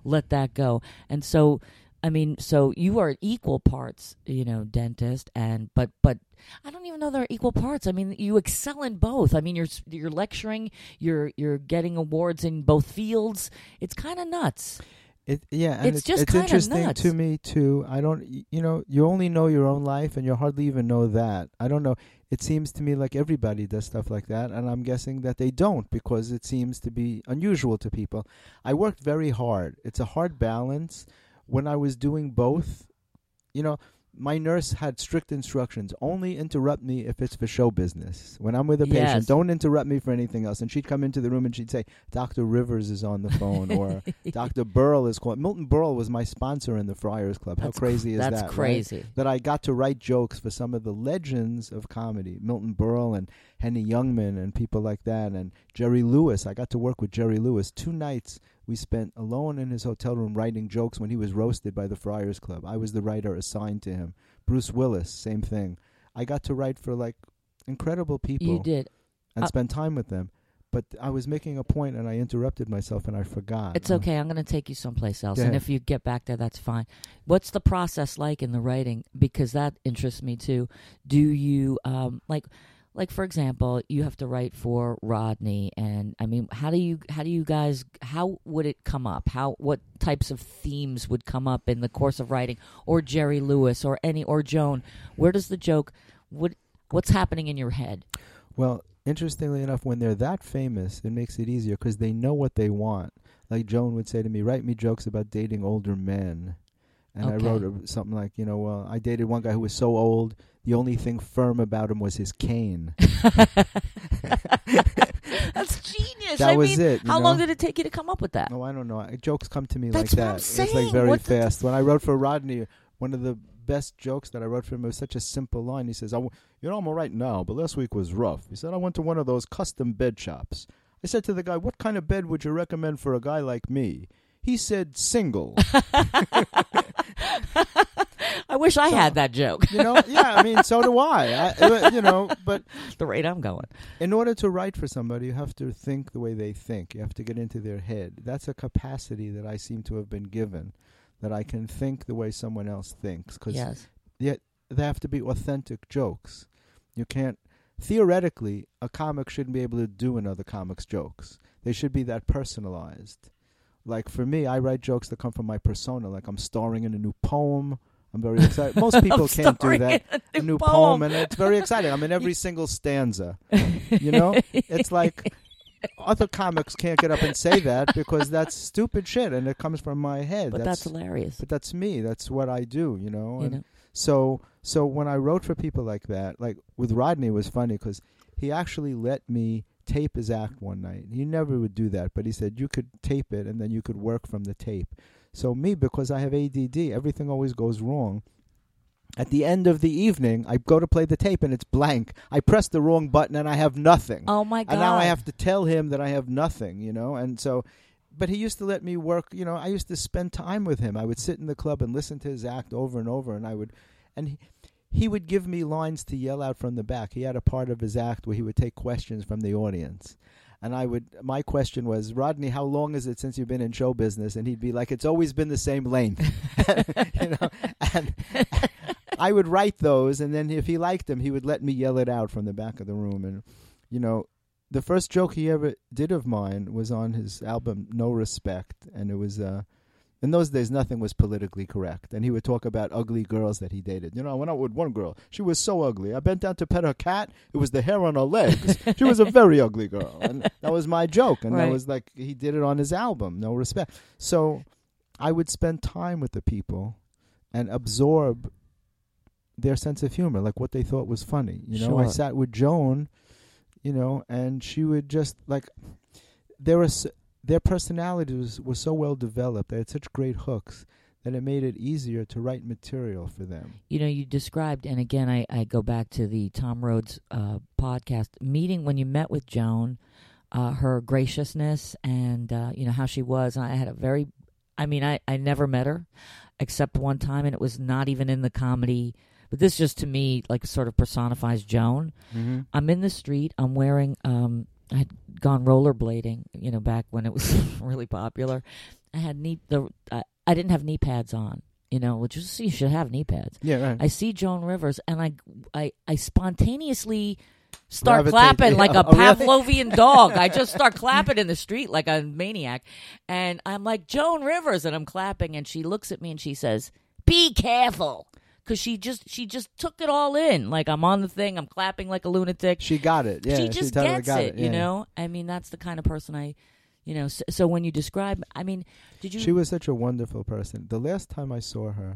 let that go. And so, I mean, so you are equal parts, you know, dentist and but but I don't even know they're equal parts. I mean, you excel in both. I mean, you're you're lecturing, you're you're getting awards in both fields. It's kind of nuts. It, yeah, and it's, it's just it's kind of interesting nuts. to me too. I don't, you know, you only know your own life, and you hardly even know that. I don't know. It seems to me like everybody does stuff like that, and I'm guessing that they don't because it seems to be unusual to people. I worked very hard. It's a hard balance. When I was doing both, you know, my nurse had strict instructions. Only interrupt me if it's for show business. When I'm with a patient, Yes. don't interrupt me for anything else. And she'd come into the room and she'd say, Doctor Rivers is on the phone, or Doctor Burl is calling. Milton Berle was my sponsor in the Friars Club. How That's crazy cr- is that's that? crazy. Right? That I got to write jokes for some of the legends of comedy. Milton Berle and Henny Youngman and people like that. And Jerry Lewis. I got to work with Jerry Lewis. Two nights we spent alone in his hotel room writing jokes when he was roasted by the Friars Club. I was the writer assigned to him. Bruce Willis, same thing. I got to write for like incredible people. You did. And Uh, spend time with them. But I was making a point and I interrupted myself and I forgot. It's okay. I'm going to take you someplace else. Go And ahead. if you get back there, that's fine. What's the process like in the writing? Because that interests me too. Do you, um, like, like for example, you have to write for Rodney, and I mean, how do you, how do you guys, how would it come up? How, what types of themes would come up in the course of writing, or Jerry Lewis, or any, or Joan? Where does the joke, what, what's happening in your head? Well, interestingly enough, when they're that famous, it makes it easier because they know what they want. Like Joan would say to me, write me jokes about dating older men. And Okay. I wrote a, something like, you know, well, I dated one guy who was so old, the only thing firm about him was his cane. That's genius. That I was mean, it, you how know? long did it take you to come up with that? No, I don't know. I- Jokes come to me That's like what that. I'm It's saying. like very What the- fast. When I wrote for Rodney, one of the best jokes that I wrote for him, it was such a simple line. He says, I w- you know, I'm all right now, but last week was rough. He said, I went to one of those custom bed shops. I said to the guy, what kind of bed would you recommend for a guy like me? He said, single. I wish I So- had that joke. You know, yeah, I mean, so do I. I. You know, but The rate I'm going. in order to write for somebody, you have to think the way they think. You have to get into their head. That's a capacity that I seem to have been given, that I can think the way someone else thinks. Because Yes. yet they have to be authentic jokes. You can't. Theoretically, a comic shouldn't be able to do another comic's jokes. They should be that personalized. Like for me, I write jokes that come from my persona. Like I'm starring in a new poem. I'm very excited. Most people I'm can't do starring that. in A new poem. poem, and it's very exciting. I'm in every single stanza. You know, it's like other comics can't get up and say that because that's stupid shit, and it comes from my head. But that's, hilarious. But that's me. That's what I do. You know. You And know? so, so when I wrote for people like that, like with Rodney, it was funny because he actually let me tape his act one night. He never would do that, but he said you could tape it and then you could work from the tape. So me, because I have A D D, everything always goes wrong. At the end of the evening, I go to play the tape and it's blank. I press the wrong button and I have nothing. Oh my God. And now I have to tell him that I have nothing, you know? And so, but he used to let me work, you know, I used to spend time with him. I would sit in the club and listen to his act over and over, and I would, and he, he would give me lines to yell out from the back. He had a part of his act where he would take questions from the audience. And I would, my question was, Rodney, how long is it since you've been in show business? And he'd be like, it's always been the same length. You know, and I would write those, and then if he liked them, he would let me yell it out from the back of the room. And, you know, the first joke he ever did of mine was on his album No Respect, and it was, uh, in those days, nothing was politically correct. And he would talk about ugly girls that he dated. You know, I went out with one girl. She was so ugly. I bent down to pet her cat. It was the hair on her legs. She was a very ugly girl. And that was my joke. And Right. that was like, he did it on his album, No Respect. So I would spend time with the people and absorb their sense of humor, like what they thought was funny. You know, I Sure. sat with Joan, you know, and she would just, like, there was... Their personality was, was so well developed. They had such great hooks that it made it easier to write material for them. You know, you described, and again, I, I go back to the Tom Rhodes uh, podcast meeting when you met with Joan, uh, her graciousness and, uh, you know, how she was. I had a very, I mean, I, I never met her except one time, and it was not even in the comedy. But this just, to me, like, sort of personifies Joan. Mm-hmm. I'm in the street. I'm wearing... Um, I'd gone rollerblading, you know, back when it was really popular. I had knee the I, I didn't have knee pads on, you know, which is you should have knee pads. Yeah, right. I see Joan Rivers, and I I I spontaneously start Gravitate, clapping yeah. like a Oh, really? Pavlovian dog. I just start clapping in the street like a maniac, and I'm like, Joan Rivers, and I'm clapping, and she looks at me and she says, "Be careful." Because she just she just took it all in. Like, I'm on the thing, I'm clapping like a lunatic. She got it. Yeah, she just totally gets got it, it. you Yeah. know? I mean, that's the kind of person I, you know, so, so when you describe, I mean, did you... She was such a wonderful person. The last time I saw her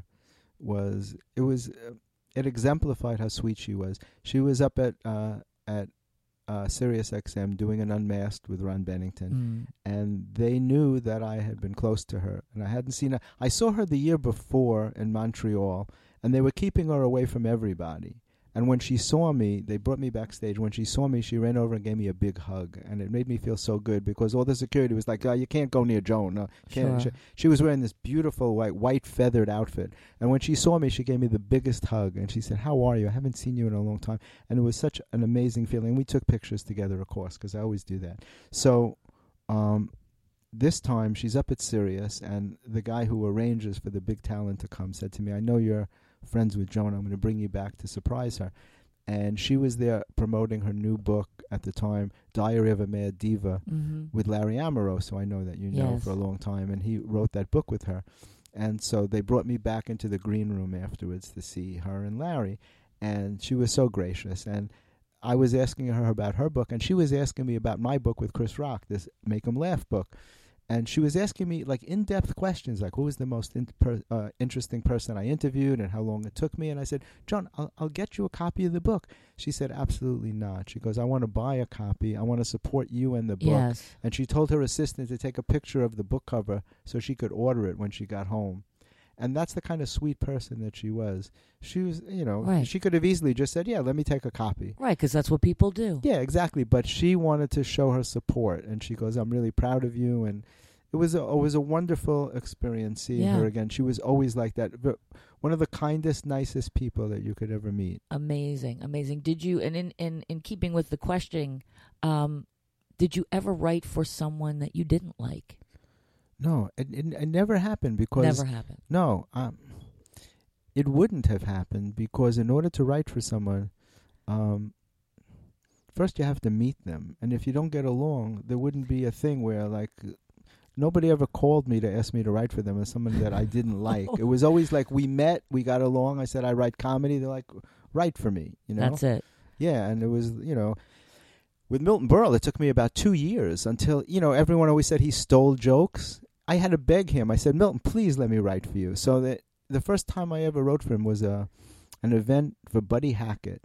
was, it was, uh, it exemplified how sweet she was. She was up at, uh, at uh, Sirius X M doing an Unmasked with Ron Bennington. Mm. And they knew that I had been close to her. And I hadn't seen her. I saw her the year before in Montreal. And they were keeping her away from everybody. And when she saw me, they brought me backstage. When she saw me, she ran over and gave me a big hug. And it made me feel so good because all the security was like, oh, you can't go near Joan. No, can't. Sure. She, she was wearing this beautiful white, white feathered outfit. And when she saw me, she gave me the biggest hug. And she said, how are you? I haven't seen you in a long time. And it was such an amazing feeling. We took pictures together, of course, because I always do that. So um, this time, she's up at Sirius. And the guy who arranges for the big talent to come said to me, I know you're friends with Joan. I'm going to bring you back to surprise her. And she was there promoting her new book at the time, Diary of a Mad Diva, Mm-hmm. with Larry Ambrose, who I know that you know Yes. for a long time. And he wrote that book with her. And so they brought me back into the green room afterwards to see her and Larry. And she was so gracious. And I was asking her about her book, and she was asking me about my book with Chris Rock, this Make 'em Laugh book. And she was asking me, like, in-depth questions, like, who was the most in- per- uh, interesting person I interviewed and how long it took me. And I said, John, I'll, I'll get you a copy of the book. She said, absolutely not. She goes, I want to buy a copy. I want to support you and the book. Yes. And she told her assistant to take a picture of the book cover so she could order it when she got home. And that's the kind of sweet person that she was. She was, you know, Right. she could have easily just said, yeah, let me take a copy. Right, because that's what people do. Yeah, exactly. But she wanted to show her support, and she goes, "I'm really proud of you." And it was a it was a wonderful experience seeing Yeah. her again. She was always like that. But one of the kindest, nicest people that you could ever meet. Amazing, amazing. Did you, and in, in, in keeping with the questioning, um, did you ever write for someone that you didn't like? No, it it, it never happened because Never happened. no, um, it wouldn't have happened because in order to write for someone, um, first you have to meet them, and if you don't get along, there wouldn't be a thing where like. Nobody ever called me to ask me to write for them as someone that I didn't like. It was always like we met, we got along. I said I write comedy. They're like, write for me, you know. That's it. Yeah, and it was, you know, with Milton Berle, it took me about two years until, you know, everyone always said he stole jokes. I had to beg him. I said, Milton, please let me write for you. So that the first time I ever wrote for him was a an event for Buddy Hackett,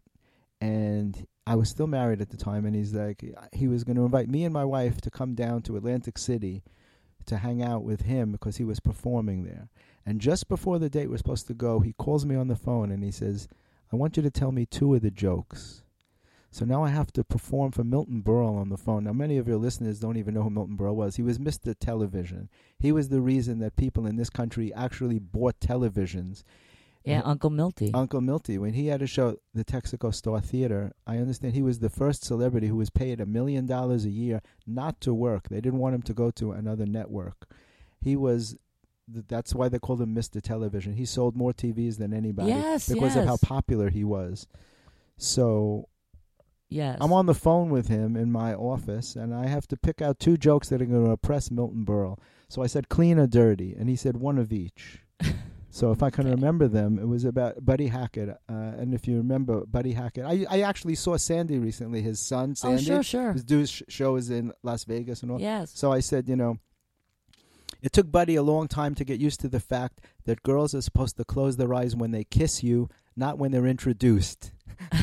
and I was still married at the time. And he's like, he was going to invite me and my wife to come down to Atlantic City to hang out with him because he was performing there. And just before the date was supposed to go, he calls me on the phone and he says, I want you to tell me two of the jokes. So now I have to perform for Milton Berle on the phone. Now, many of your listeners don't even know who Milton Berle was. He was Mister Television. He was the reason that people in this country actually bought televisions. Yeah, Uncle Milty. Uncle Milty, when he had a show, the Texaco Star Theater, I understand he was the first celebrity who was paid a million dollars a year not to work. They didn't want him to go to another network. He was, th- that's why they called him Mister Television. He sold more T Vs than anybody Yes, because of how yes. popular he was. So Yes. I'm on the phone with him in my office, and I have to pick out two jokes that are going to impress Milton Berle. So I said, clean or dirty? And he said, one of each. So if I can Okay. remember them, it was about Buddy Hackett. Uh, and if you remember Buddy Hackett, I I actually saw Sandy recently, his son, Oh, Sandy. sure, sure. His dude's sh- show is in Las Vegas and all. Yes. So I said, you know, it took Buddy a long time to get used to the fact that girls are supposed to close their eyes when they kiss you, not when they're introduced.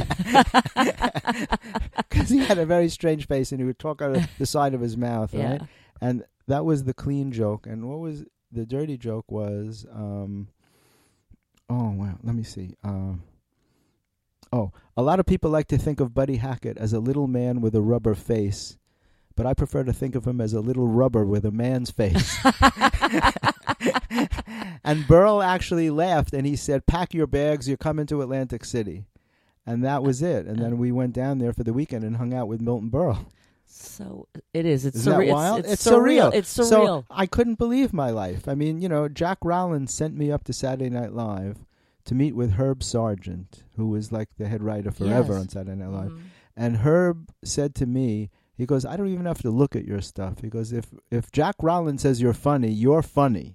Because he had a very strange face and he would talk out of the side of his mouth, Yeah. right? And that was the clean joke. And what was the dirty joke was, um, oh, wow, let me see. Um, oh, a lot of people like to think of Buddy Hackett as a little man with a rubber face, but I prefer to think of him as a little rubber with a man's face. And Berle actually laughed, and he said, pack your bags, you're coming to Atlantic City. And that was it. And then we went down there for the weekend and hung out with Milton Berle. So it is. It's Isn't surre- that wild? It's, it's, It's surreal. surreal. It's surreal. So I couldn't believe my life. I mean, you know, Jack Rowland sent me up to Saturday Night Live to meet with Herb Sargent, who was like the head writer forever Yes. on Saturday Night Live. Mhm. And Herb said to me, he goes, I don't even have to look at your stuff. He goes, if if Jack Rowland says you're funny, you're funny.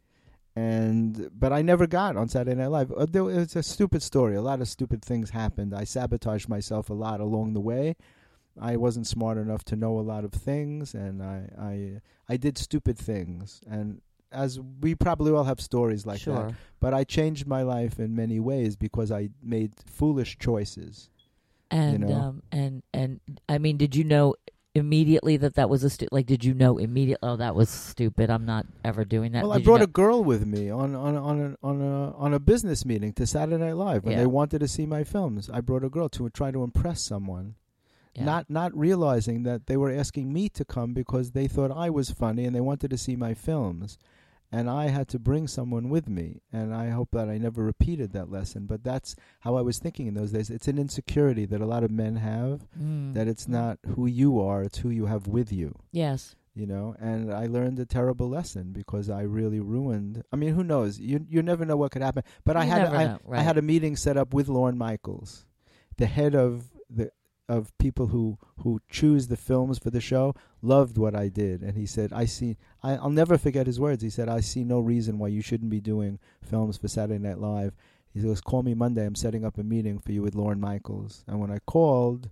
And but I never got on Saturday Night Live. Uh, there was a stupid story. A lot of stupid things happened. I sabotaged myself a lot along the way. I wasn't smart enough to know a lot of things, and I I I did stupid things. And as we probably all have stories like Sure. that. But I changed my life in many ways because I made foolish choices. And You know? um and and I mean, did you know immediately that that was a stu- like? Did you know immediately? Oh, that was stupid. I'm not ever doing that. Well, I Did you brought know- a girl with me on on on a, on a on a business meeting to Saturday Night Live when Yeah. they wanted to see my films. I brought a girl to try to impress someone, Yeah. not not realizing that they were asking me to come because they thought I was funny and they wanted to see my films, and I had to bring someone with me. And I hope that I never repeated that lesson. But that's how I was thinking in those days. It's an insecurity that a lot of men have, Mm. that it's not who you are, it's who you have with you. Yes. You know, and I learned a terrible lesson because I really ruined. I mean, who knows? You you never know what could happen. But I You had never I, know, right. I had a meeting set up with Lorne Michaels, the head of the of people who who choose the films for the show. Loved what I did, and he said, "I see." I, I'll never forget his words. He said, "I see no reason why you shouldn't be doing films for Saturday Night Live." He goes, "Call me Monday. I'm setting up a meeting for you with Lorne Michaels." And when I called,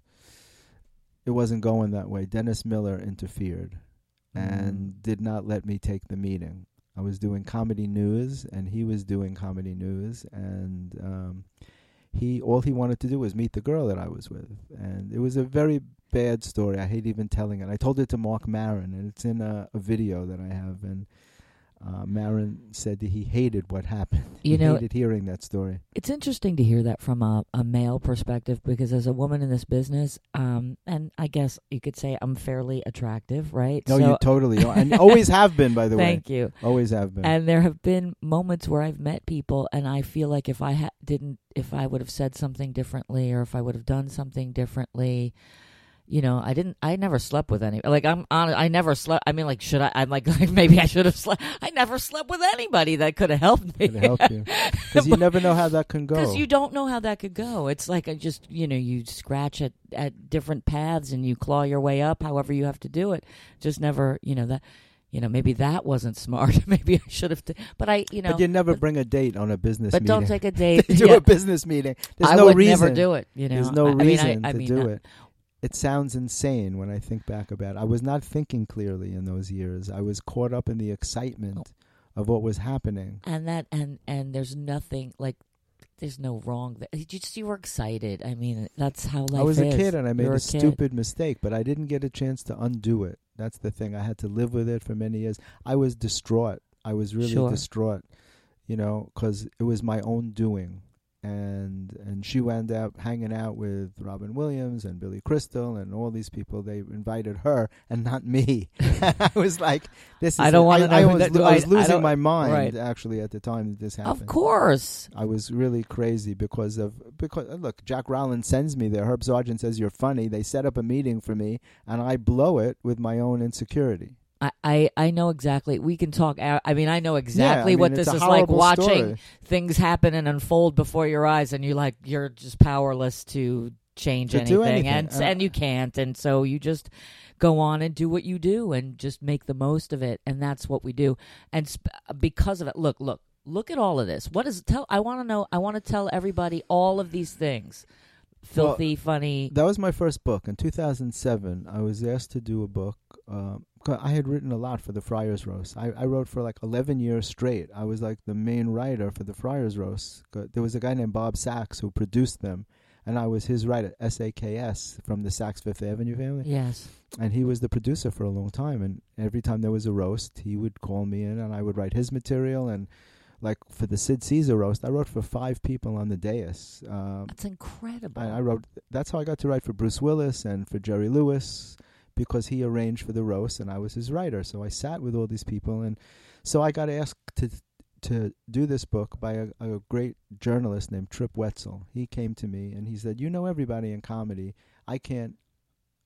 it wasn't going that way. Dennis Miller interfered and did not let me take the meeting. I was doing comedy news, and he was doing comedy news, and um, he all he wanted to do was meet the girl that I was with, and it was a very bad story. I hate even telling it. I told it to Mark Maron, and it's in a, a video that I have, and uh, Maron said that he hated what happened. You he know- hated hearing that story. It's interesting to hear that from a, a male perspective, because as a woman in this business, um, and I guess you could say I'm fairly attractive, right? No, So- you totally are, and always have been, by the way. Thank you. Always have been. And there have been moments where I've met people, and I feel like if I ha- didn't, if I would have said something differently, or if I would have done something differently, you know, I didn't. I never slept with any. Like I'm on. I never slept. I mean, like, should I? I'm like, like maybe I should have slept. I never slept with anybody that could have helped me. Could help you, because you never know how that can go. Because you don't know how that could go. It's like I just, you know, you scratch at, at different paths and you claw your way up, however you have to do it. Just never, you know, that, you know, maybe that wasn't smart. Maybe I should have, t- but I, you know. But you never bring a date on a business But meeting. don't take a date. do Yeah. a business meeting. There's I no would reason. never do it, you know. There's no I, reason I mean, I, I to mean, do uh, it. It sounds insane when I think back about it. I was not thinking clearly in those years. I was caught up in the excitement of what was happening. And that, and, and there's nothing, like, there's no wrong. Th- You just, you were excited. I mean, that's how life is. I was a kid and I made You're a, a kid. stupid mistake, but I didn't get a chance to undo it. That's the thing. I had to live with it for many years. I was distraught. I was really Sure. distraught, you know, because it was my own doing. And and she wound up hanging out with Robin Williams and Billy Crystal and all these people. They invited her and not me. I was like, "This is." I don't wanna know I, who was, that- lo- I was I- I losing don't- my mind right. actually at the time that this happened. Of course. I was really crazy because of because uh, look, Jack Rowland sends me there. Herb Sargent says you're funny. They set up a meeting for me, and I blow it with my own insecurity. I, I, I know exactly. We can talk. I I mean, I know exactly Yeah, I what mean, this it's a is like, horrible watching story. things happen and unfold before your eyes, and you're like, you're just powerless to change To anything, do anything. and Uh, and you can't, and so you just go on and do what you do, and just make the most of it, and that's what we do. And sp- because of it, look, look, look at all of this. What is tell? I want to know. I want to tell everybody all of these things. Filthy, funny. That was my first book in two thousand seven. I was asked to do a book. Um, 'cause I had written a lot for the Friars Roast. I, I wrote for like eleven years straight. I was like the main writer for the Friars Roast. There was a guy named Bob Sachs who produced them, and I was his writer, S A K S, from the Sachs Fifth Avenue family. Yes. And he was the producer for a long time. And every time there was a roast, he would call me in, and I would write his material. And like for the Sid Caesar roast, I wrote for five people on the dais. Um, That's incredible. I, I wrote. That's how I got to write for Bruce Willis and for Jerry Lewis, because he arranged for the roast and I was his writer. So I sat with all these people, and so I got asked to to do this book by a, a great journalist named Trip Wetzel. He came to me and he said, "You know everybody in comedy. I can't.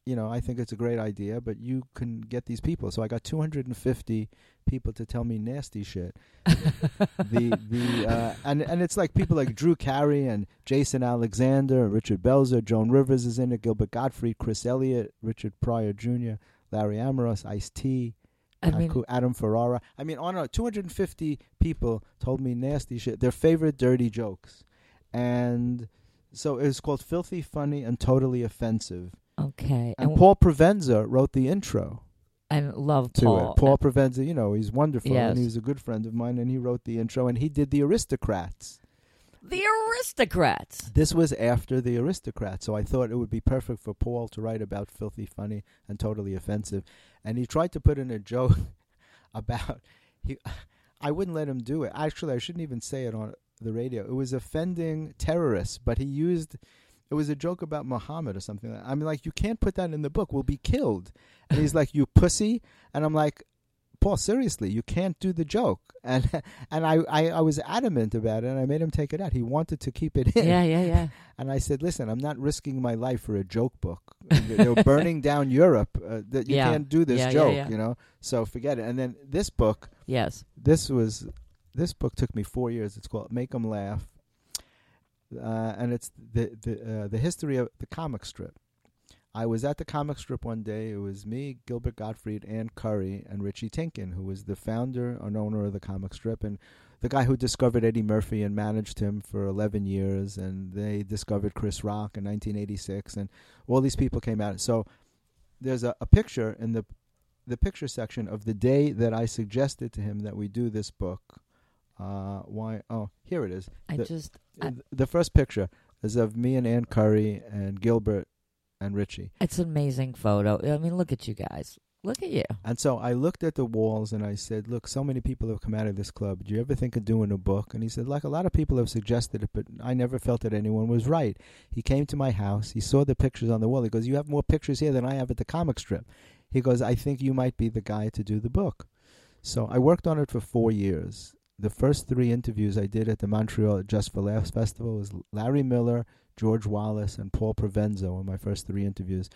you know, I think it's a great idea, but you can get these people. So I got two hundred fifty people to tell me nasty shit. the the uh, and and it's like people like Drew Carey and Jason Alexander, Richard Belzer, Joan Rivers is in it, Gilbert Gottfried, Chris Elliott, Richard Pryor Junior, Larry Amorous, Ice-T, I mean, Adam Ferrara. I mean, on a two hundred fifty people told me nasty shit, their favorite dirty jokes. And so it was called Filthy Funny and Totally Offensive. Okay. And, and Paul Provenza wrote the intro. I love to Paul. it. Paul Provenza, you know, he's wonderful, Yes. and he was a good friend of mine, and he wrote the intro, and he did the Aristocrats. The Aristocrats. This was after the Aristocrats, so I thought it would be perfect for Paul to write about Filthy Funny and Totally Offensive. And he tried to put in a joke about he. I wouldn't let him do it. Actually, I shouldn't even say it on the radio. It was offending terrorists, but he used. It was a joke about Muhammad or something. Like that. I mean, like, you can't put that in the book. We'll be killed. And he's like, you pussy. And I'm like, Paul, seriously, you can't do the joke. And and I, I, I was adamant about it, and I made him take it out. He wanted to keep it in. Yeah, yeah, yeah. And I said, listen, I'm not risking my life for a joke book. They're burning down Europe. Uh, that you Yeah. can't do this Yeah, yeah, joke, yeah. you know? So forget it. And then this book, Yes. this was, this book took me four years. It's called Make 'em Laugh. Uh, and it's the the uh, the history of the comic strip. I was at the comic strip one day. It was me, Gilbert Gottfried, Ann Curry, and Richie Tinkin, who was the founder and owner of the comic strip, and the guy who discovered Eddie Murphy and managed him for eleven years. And they discovered Chris Rock in nineteen eighty-six, and all these people came out. So there's a, a picture in the the picture section of the day that I suggested to him that we do this book. Uh, why? Oh, here it is. I The- just, I, The first picture is of me and Ann Curry and Gilbert and Richie. it's an amazing photo. I mean, look at you guys. Look at you. And so I looked at the walls and I said, look, so many people have come out of this club. Do you ever think of doing a book? And he said, like, a lot of people have suggested it, but I never felt that anyone was right. He came to my house. He saw the pictures on the wall. He goes, you have more pictures here than I have at the comic strip. He goes, I think you might be the guy to do the book. So I worked on it for four years. The first three interviews I did at the Montreal Just for Laughs Festival was Larry Miller, George Wallace, and Paul Provenza were my first three interviews.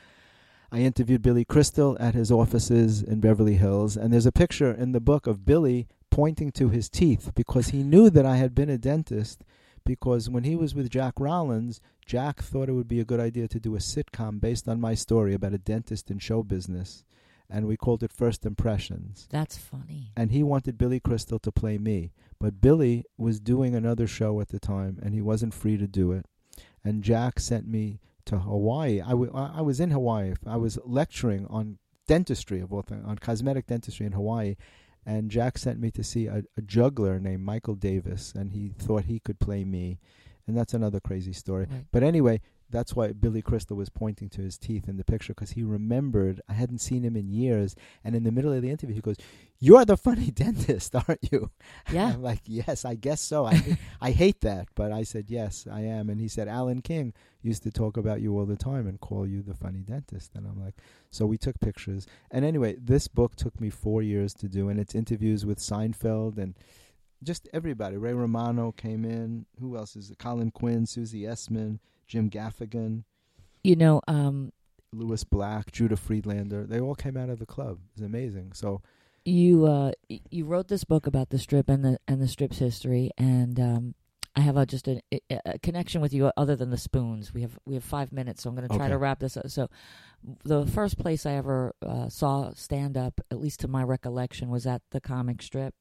I interviewed Billy Crystal at his offices in Beverly Hills, and there's a picture in the book of Billy pointing to his teeth because he knew that I had been a dentist, because when he was with Jack Rollins, Jack thought it would be a good idea to do a sitcom based on my story about a dentist in show business, and we called it First Impressions. That's funny. And he wanted Billy Crystal to play me. But Billy was doing another show at the time, and he wasn't free to do it. And Jack sent me to Hawaii. I, w- I was in Hawaii. I was lecturing on dentistry, of all things, on cosmetic dentistry in Hawaii. And Jack sent me to see a, a juggler named Michael Davis, and he thought he could play me. And that's another crazy story. Right. But anyway, that's why Billy Crystal was pointing to his teeth in the picture, because he remembered. I hadn't seen him in years. And in the middle of the interview, he goes, you're the funny dentist, aren't you? Yeah. I'm like, yes, I guess so. I, I hate that. But I said, yes, I am. And he said, Alan King used to talk about you all the time and call you the funny dentist. And I'm like, so we took pictures. And anyway, this book took me four years to do. And it's interviews with Seinfeld and just everybody. Ray Romano came in. Who else is it? Colin Quinn, Susie Essman, Jim Gaffigan, You know, um, Lewis Black, Judah Friedlander. They all came out of the club. It was amazing. So you uh, y- you wrote this book about the strip and the and the strip's history, and um, I have a, just a, a connection with you other than the spoons. We have we have five minutes, so I'm going to try Okay. to wrap this up. So, the first place I ever uh, saw stand up, at least to my recollection, was at the comic strip,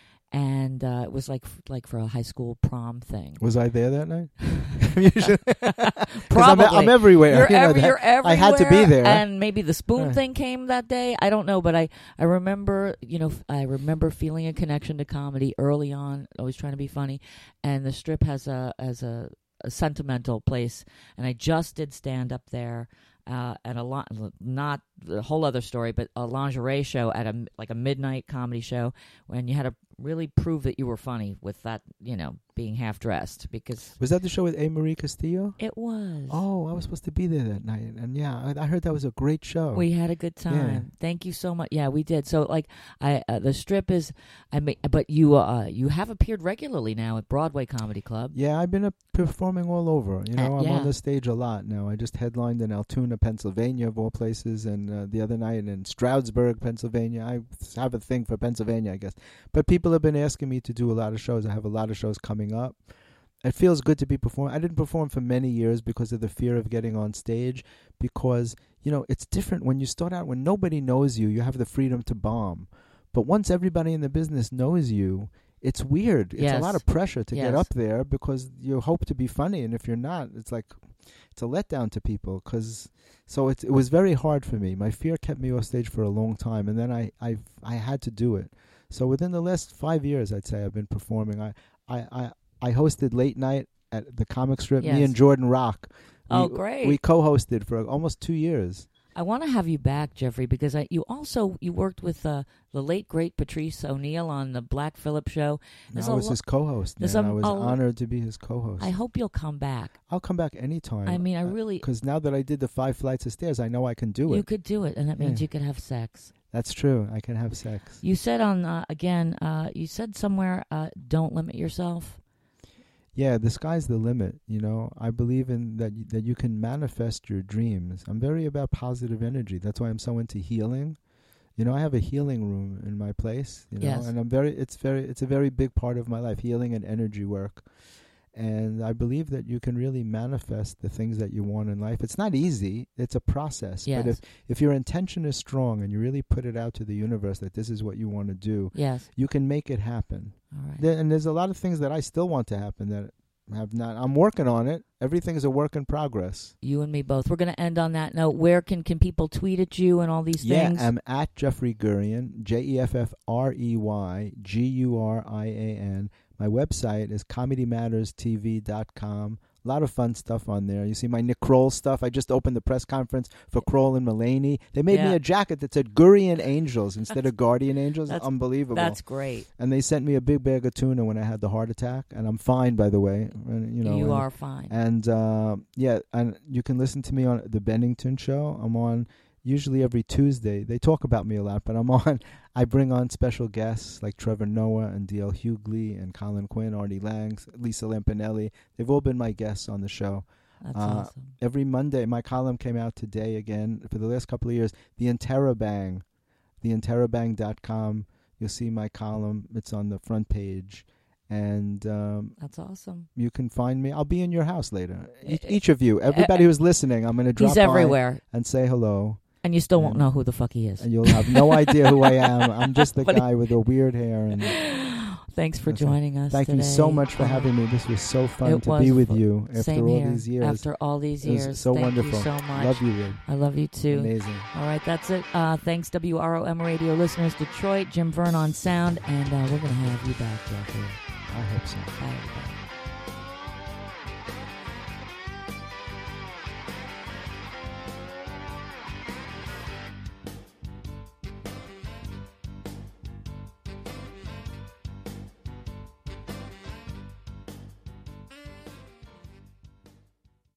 and uh, it was like like for a high school prom thing. was I there that night? Usually- 'Cause Probably. I'm, I'm everywhere. You're, You know every, that. you're everywhere. I had to be there. And maybe the spoon Yeah. thing came that day. I don't know, but I, I remember, you know, f- I remember feeling a connection to comedy early on, always trying to be funny. And the strip has a as a, a sentimental place. And I just did stand up there. Uh, and a lot, not a whole other story, but a lingerie show at a like a midnight comedy show when you had to really prove that you were funny with that, you know, being half dressed because Was that the show with A. Marie Castillo? it was. Oh, I was supposed to be there that night, and yeah, I, I heard that was a great show. We had a good time. Yeah. Thank you so much. Yeah, we did. So, like, I uh, the strip is, I mean, but you uh, you have appeared regularly now at Broadway Comedy Club. Yeah, I've been uh, performing all over. You know, Uh, I'm yeah. on the stage a lot now. I just headlined in Altoona, Pennsylvania, of all places, and uh, the other night in Stroudsburg, Pennsylvania. I have a thing for Pennsylvania, I guess. But people have been asking me to do a lot of shows. I have a lot of shows coming up. It feels good to be performing. I didn't perform for many years because of the fear of getting on stage, because, you know, it's different when you start out, when nobody knows you, you have the freedom to bomb. But once everybody in the business knows you, it's weird. It's Yes. a lot of pressure to Yes. get up there because you hope to be funny, and if you're not, it's like it's a letdown to people. Cause, so it, it was very hard for me. My fear kept me off stage for a long time, and then I, I, I had to do it. So within the last five years, I'd say I've been performing. I, I, I, I hosted late night at the comic strip. Yes. Me and Jordan Rock. Oh, we, great. We co-hosted for almost two years. I want to have you back, Jeffrey, because I, you also you worked with uh, the late great Patrice O'Neill on the Black Phillip show. There's I a was lo- his co-host. there's Man. a- I was a- honored to be his co-host. I hope you'll come back. I'll come back anytime. I mean, I really because now that I did the five flights of stairs, I know I can do you it. could do it, and that means Yeah. you could have sex. That's true. I can have sex. You said on uh, again, uh, you said somewhere, uh, don't limit yourself. Yeah, the sky's the limit. You know, I believe in that. y- That you can manifest your dreams. I'm very about positive energy. That's why I'm so into healing. You know, I have a healing room in my place. You know, Yes. and I'm very. It's very. It's a very big part of my life. Healing and energy work. And I believe that you can really manifest the things that you want in life. It's not easy. It's a process. Yes. But if, if your intention is strong and you really put it out to the universe that this is what you want to do, Yes. you can make it happen. All right. There, and there's a lot of things that I still want to happen that have not. I'm working on it. Everything's a work in progress. You and me both. We're going to end on that note. Where can, can people tweet at you and all these Yeah, things? I'm at Jeffrey Gurian, J E F F R E Y G U R I A N. My website is comedy matters t v dot com. A lot of fun stuff on there. You see my Nick Kroll stuff. I just opened the press conference for Kroll and Mulaney. They made Yeah. me a jacket that said Gurian Angels instead of Guardian Angels. that's- Unbelievable. That's great. And they sent me a big bag of tuna when I had the heart attack, and I'm fine, by the way. And, you know, you and, are fine. And uh, yeah, and you can listen to me on the Bennington Show. I'm on usually every Tuesday. They talk about me a lot, but I'm on. I bring on special guests like Trevor Noah and D L Hughley and Colin Quinn, Artie Lang, Lisa Lampanelli. They've all been my guests on the show. That's uh, awesome. Every Monday, my column came out today again for the last couple of years. The Interrobang, the interrobang dot com. You'll see my column. It's on the front page. And um, That's awesome. you can find me. I'll be in your house later. Each, Eh, each of you, everybody who's listening, I'm going to drop He's by everywhere. and say hello. And you still won't and- know who the fuck he is. And you'll have no idea who I am. I'm just the But he- guy with the weird hair. And Thanks for That's all. joining us thank today. you so much for Uh, having me. This was so fun it to was be with fu- you after Same all here. these years. After all these It was years. so Thank wonderful. you so much. Love you, Lou. I love you too. Amazing. All right, that's it. Uh, thanks, W R O M Radio listeners, Detroit, Jim Verne on sound, and uh, we're going to have you back, Jeffrey. I hope so. Bye, everybody.